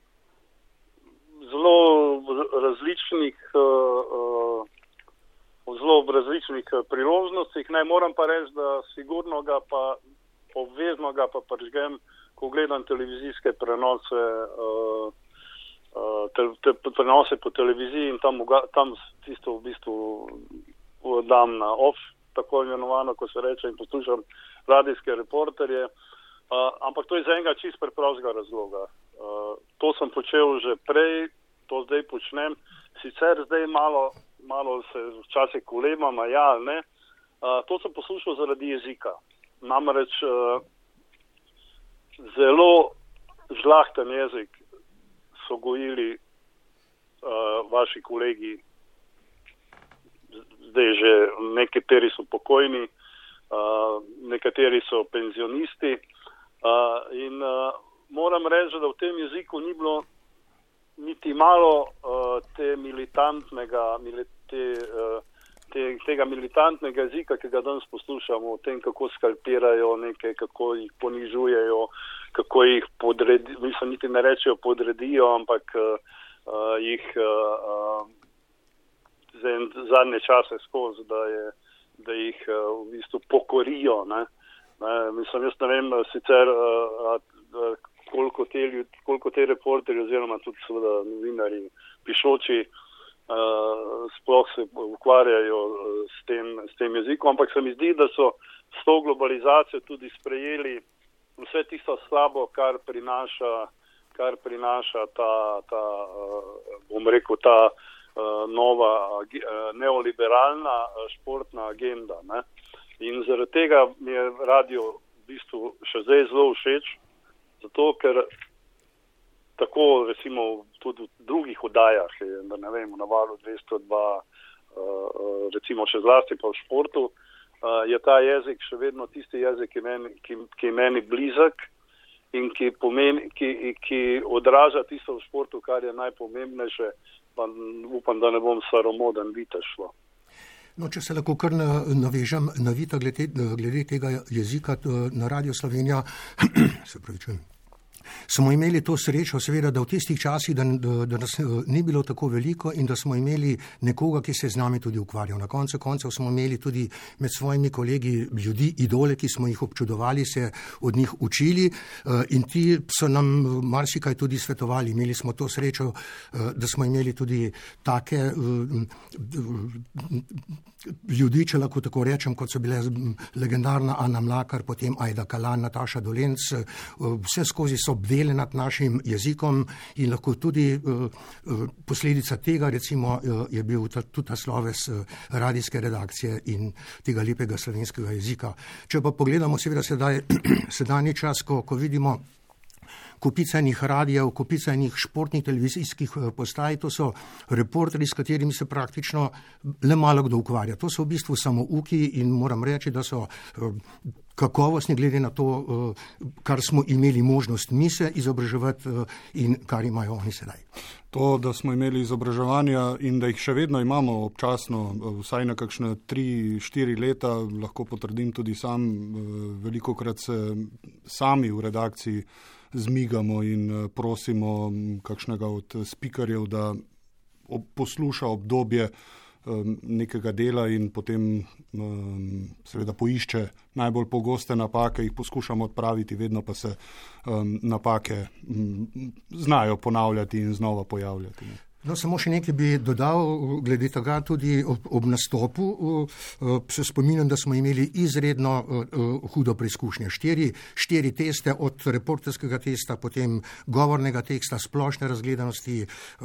S4: zelo različnih uh, zelo v različnih priložnostih. Ne moram pa reči, da sigurno ga pa obvezno ga pa prižgem, ko gledam televizijske prenose, uh, uh, te, te prenose po televiziji in tam, tam tisto v bistvu dam na off, tako imenovano, ko se reče, in poslušam radijske reporterje. Uh, ampak to je za enega čist preprostega razloga. Uh, to sem počel že prej, to zdaj počnem. Sicer zdaj malo, malo se včasih kolebam, a ja, ne. Uh, to sem poslušal zaradi jezika. Namreč uh, zelo žlahten jezik so gojili uh, vaši kolegi, zdaj že nekateri so pokojni, uh, nekateri so penzionisti uh, in uh, moram reči, da v tem jeziku ni bilo niti malo uh, te militantnega, te, uh, te, tega militantnega jezika, ki ga danes poslušamo, o tem, kako skalpirajo nekaj, kako jih ponižujejo, kako jih podredijo, mislim, niti ne rečejo podredijo, ampak uh, uh, jih uh, uh, zadnje čase skozi, da, je, da jih uh, v bistvu pokorijo. Ne? Ne, mislim, jaz ne vem sicer, uh, uh, koliko te, koliko te reporterji oziroma tudi seveda novinari pišoči Uh, sploh se ukvarjajo s tem, s tem jezikom, ampak se mi zdi, da so s to globalizacijo tudi sprejeli vse tisto slabo, kar prinaša, kar prinaša ta, ta uh, bom rekel, ta uh, nova uh, neoliberalna uh, športna agenda. Ne? In zaradi tega mi je radio v bistvu še zdaj zelo všeč, zato ker tako recimo tudi v drugih oddajah, da ne vem, na valu dvesto dva, recimo še zlasti pa v športu, je ta jezik še vedno tisti jezik, ki, meni, ki, ki je meni blizek in ki, pomeni, ki, ki odraža tisto v športu, kar je najpomembnejše, pa upam, da ne bom staromoden vitez šlo.
S15: No, če se lahko kar navežem na Vita glede, glede tega jezika na Radio Slovenija, se pravi, čujem. smo imeli to srečo, seveda, da v tistih časih, da, da, da nas ni bilo tako veliko in da smo imeli nekoga, ki se je z nami tudi ukvarjal. Na koncu koncev smo imeli tudi med svojimi kolegi ljudi, idole, ki smo jih občudovali, se od njih učili in ti so nam marsikaj tudi svetovali. Imeli smo to srečo, da smo imeli tudi take ljudi, če lahko tako rečem, kot so bile legendarna Ana Mlakar, potem Ajda Kalan, Nataša Dolenc, vse skozi so bdele nad našim jezikom in lahko tudi posledica tega, recimo, je bil tudi ta sloves radijske redakcije in tega lepega slovenskega jezika. Če pa pogledamo seveda sedaj, sedanji čas, ko, ko vidimo kopicanih radijev, kopicanih športnih televizijskih postaj, to so reporterji, s katerimi se praktično le malo kdo ukvarja. To so v bistvu samouki in moram reči, da so kakovostni glede na to, kar smo imeli možnost mi se izobraževati in kar imajo oni sedaj.
S11: To, da smo imeli izobraževanja in da jih še vedno imamo občasno, vsaj na kakšne tri, štiri leta, lahko potrdim tudi sam, velikokrat se sami v redakciji zmigamo in prosimo kakšnega od spikerjev, da posluša obdobje nekega dela in potem seveda poišče najbolj pogoste napake, jih poskušamo odpraviti, vedno pa se napake znajo ponavljati in znova pojavljati.
S15: No, samo še nekaj bi dodal, glede tega tudi ob, ob nastopu. Se spominjam, da smo imeli izredno hudo preizkušnje. Štiri, štiri teste, od reporterskega testa, potem govornega teksta, splošne razgledanosti,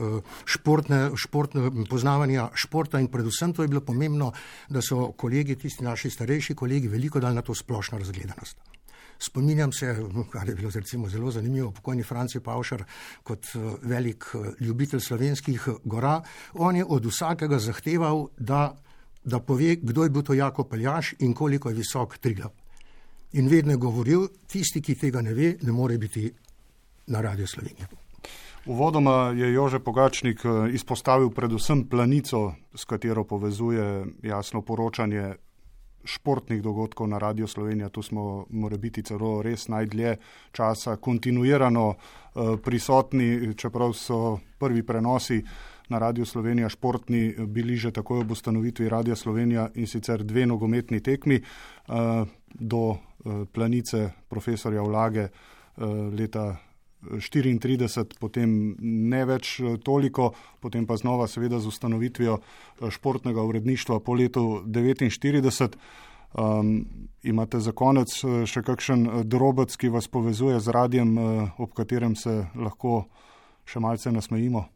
S15: športne, športne poznavanja športa in predvsem to je bilo pomembno, da so kolegi, tisti naši starejši kolegi, veliko dali na to splošno razgledanost. Spominjam se, kar je bilo recimo zelo zanimivo, pokojni Franci Pavšar kot velik ljubitelj slovenskih gora. On je od vsakega zahteval, da, da pove, kdo je bil to Jako Peljaš in koliko je visok Triglav. In vedno je govoril, tisti, ki tega ne ve, ne more biti na Radio Slovenija.
S11: Uvodoma je Jože Pogačnik izpostavil predvsem planico, s katero povezuje jasno poročanje športnih dogodkov na Radio Slovenija. Tu smo morebiti celo res najdlje časa kontinuirano uh, prisotni, čeprav so prvi prenosi na Radio Slovenija športni bili že takoj ob ustanovitvi Radio Slovenija in sicer dve nogometni tekmi uh, do uh, planice profesorja Vlage uh, leta štiriintrideset, potem ne več toliko, potem pa znova seveda z ustanovitvijo športnega uredništva po letu devetinštirideset. Um, imate za konec še kakšen drobec, ki vas povezuje z radijem, ob katerem se lahko še malce nasmejimo?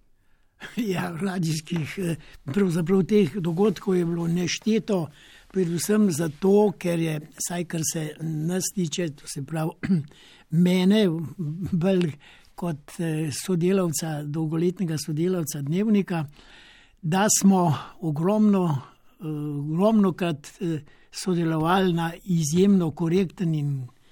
S1: Ja, radijskih, pravzaprav teh dogodkov je bilo nešteto, predvsem zato, ker je, saj kar se nas tiče, to se pravi mene, bolj kot sodelavca, dolgoletnega sodelavca Dnevnika, da smo ogromno, ogromno krat sodelovali na izjemno korekten in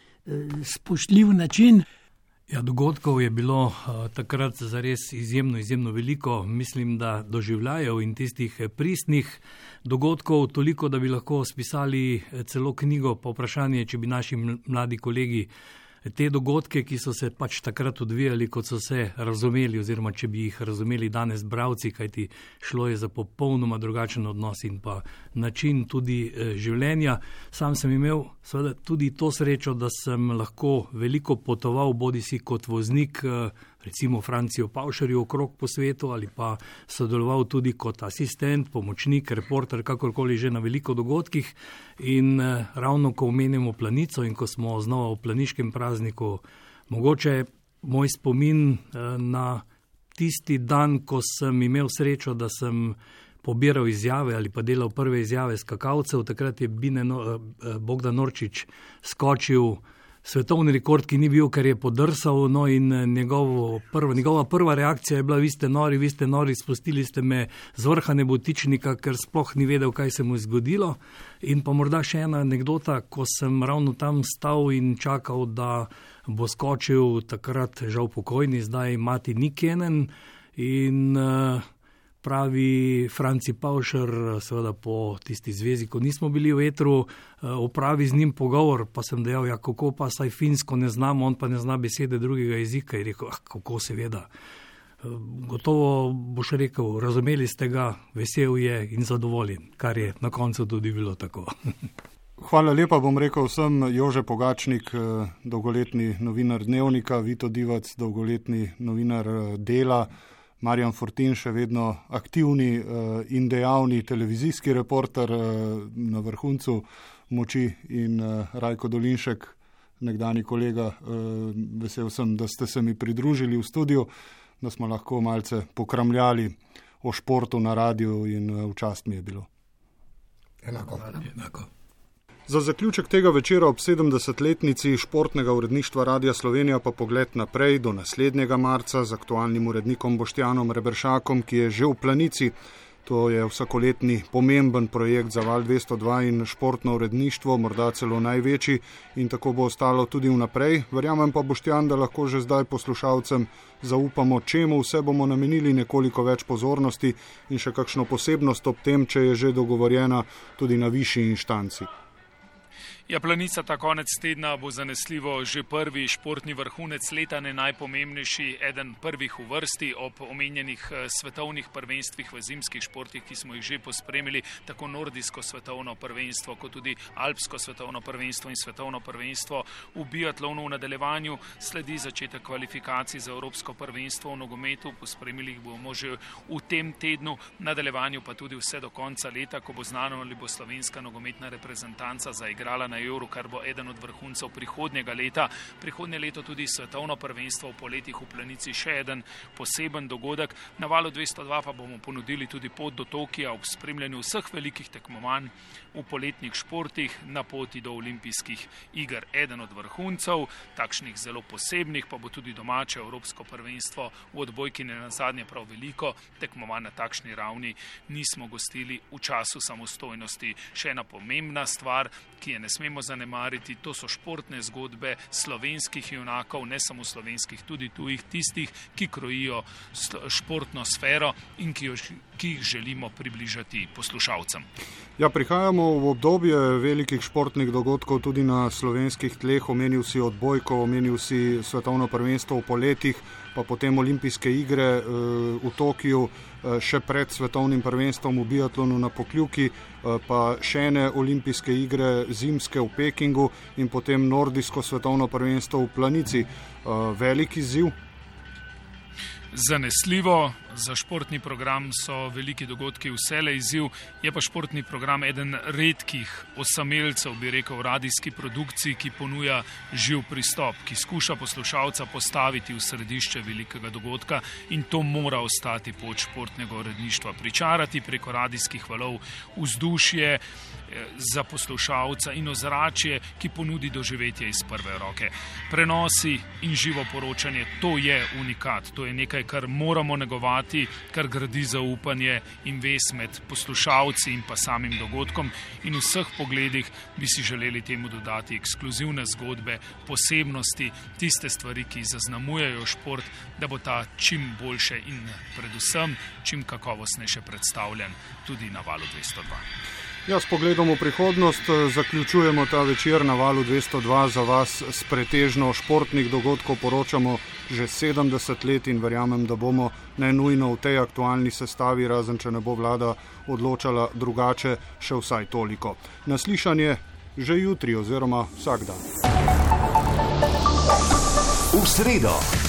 S1: spoštljiv način.
S5: Ja, dogodkov je bilo uh, takrat zares izjemno, izjemno veliko. Mislim, da doživljajev in tistih pristnih dogodkov toliko, da bi lahko spisali celo knjigo. Pa vprašanje, če bi naši mladi kolegi te dogodke, ki so se pač takrat odvijali, kot so se razumeli, oziroma če bi jih razumeli danes bravci, kajti šlo je za popolnoma drugačen odnos in pa način tudi eh, življenja. Sam sem imel seveda tudi to srečo, da sem lahko veliko potoval, bodi si kot voznik, eh, recimo Francijo Pavšarju okrog po svetu, ali pa sodeloval tudi kot asistent, pomočnik, reporter, kakorkoli že na veliko dogodkih. In eh, ravno ko omenjamo Planico in ko smo znova v planiškem prazniku, mogoče moj spomin eh, na tisti dan, ko sem imel srečo, da sem pobiral izjave ali pa delal prve izjave skakalcev, takrat je Bine, eh, Bogdan Norčič skočil svetovni rekord, ki ni bil, ker je podrsal, no in njegovo prvo, njegova prva reakcija je bila, vi ste nori, vi ste nori, spustili ste me z vrha nebotičnika, ker sploh ni vedel, kaj se mu je zgodilo. In pa morda še ena anekdota, ko sem ravno tam stal in čakal, da bo skočil takrat žal pokojni, zdaj Mati Nikenen in uh, pravi Franci Pavšer, seveda po tisti zvezi, ko nismo bili v etru, opravi z njim pogovor, pa sem dejal, ja, kako pa saj finsko ne znamo, on pa ne zna besede drugega jezika. In rekel, ah, kako seveda. Gotovo boš rekel, razumeli ste ga, vesel je in zadovoljen, kar je na koncu tudi bilo tako.
S11: Hvala lepa, bom rekel vsem. Jože Pogačnik, dolgoletni novinar Dnevnika, Vito Divac, dolgoletni novinar Dela, Marjan Fortin, še vedno aktivni in dejavni televizijski reporter na vrhuncu moči, in Rajko Dolinšek, nekdani kolega. Vesel sem, da ste se mi pridružili v studiu, da smo lahko malce pokramljali o športu na radiju, in v čast mi je bilo.
S15: Enako.
S5: Enako.
S11: Za zaključek tega večera ob sedemdesetletnici športnega uredništva Radia Slovenija pa pogled naprej do naslednjega marca z aktualnim urednikom Boštjanom Reberšakom, ki je že v Planici. To je vsakoletni pomemben projekt za Val dvesto dva in športno uredništvo, morda celo največji, in tako bo ostalo tudi vnaprej. Verjamem pa, Boštjan, da lahko že zdaj poslušalcem zaupamo, čemu vse bomo namenili nekoliko več pozornosti in še kakšno posebnost ob tem, če je že dogovorjena tudi na višji inštanci.
S13: Ja, Planica ta konec tedna bo zanesljivo že prvi športni vrhunec leta, ne najpomembnejši, eden prvih v vrsti ob omenjenih svetovnih prvenstvih v zimskih športih, ki smo jih že pospremili, tako nordijsko svetovno prvenstvo, kot tudi alpsko svetovno prvenstvo in svetovno prvenstvo v biatlonu. V nadaljevanju sledi začetek kvalifikacij za evropsko prvenstvo v nogometu, pospremili jih bomo že v tem tednu, v nadaljevanju pa tudi vse do konca leta, ko bo znano, ali bo slovenska nogometna reprezentanca zaigrala na Euro, kar bo eden od vrhuncev prihodnjega leta. Prihodnje leto tudi svetovno prvenstvo v poletih v Planici, še eden poseben dogodek. Na Valu dvesto dva pa bomo ponudili tudi pot do Tokija ob spremljanju vseh velikih tekmovanj v poletnih športih na poti do olimpijskih iger. Eden od vrhuncev, takšnih zelo posebnih, pa bo tudi domače evropsko prvenstvo v odbojki, ne nazadnje prav veliko tekmovanj na takšni ravni nismo gostili v času samostojnosti. Še ena pomembna stvar, ki je ne smemo zanemariti, to so športne zgodbe slovenskih junakov, ne samo slovenskih, tudi tujih, tistih, ki krojijo športno sfero in ki, jo, ki jih želimo približati poslušalcem.
S11: Ja, prihajamo v obdobje velikih športnih dogodkov tudi na slovenskih tleh. Omenil si odbojko, omenil si svetovno prvenstvo v poletih, pa potem olimpijske igre v Tokiju, še pred svetovnim prvenstvom v biatlonu na Pokljuki, pa še ene olimpijske igre zimske v Pekingu in potem nordijsko svetovno prvenstvo v Planici. Velik izziv?
S13: Zanesljivo, za športni program so veliki dogodki vselej izziv, je pa športni program eden redkih osamelcev, bi rekel, radijski produkciji, ki ponuja živ pristop, ki skuša poslušalca postaviti v središče velikega dogodka, in to mora ostati pot športnega uredništva. Pričarati preko radijskih valov vzdušje za poslušalca in ozračje, ki ponudi doživetje iz prve roke. Prenosi in živo poročanje, to je unikat, to je nekaj, kar moramo negovati, kar gradi zaupanje in vez med poslušalci in pa samim dogodkom, in v vseh pogledih bi si želeli temu dodati ekskluzivne zgodbe, posebnosti, tiste stvari, ki zaznamujejo šport, da bo ta čim boljše in predvsem čim kakovostnejše predstavljen tudi na Valu dvesto dva.
S11: Ja, s pogledom v prihodnost zaključujemo ta večer na Valu dvesto dva. Za vas s pretežno športnih dogodkov poročamo že sedemdeset let in verjamem, da bomo ne nujno v tej aktualni sestavi, razen če ne bo vlada odločala drugače, še vsaj toliko. Naslišanje že jutri oziroma vsak dan.
S16: V sredo.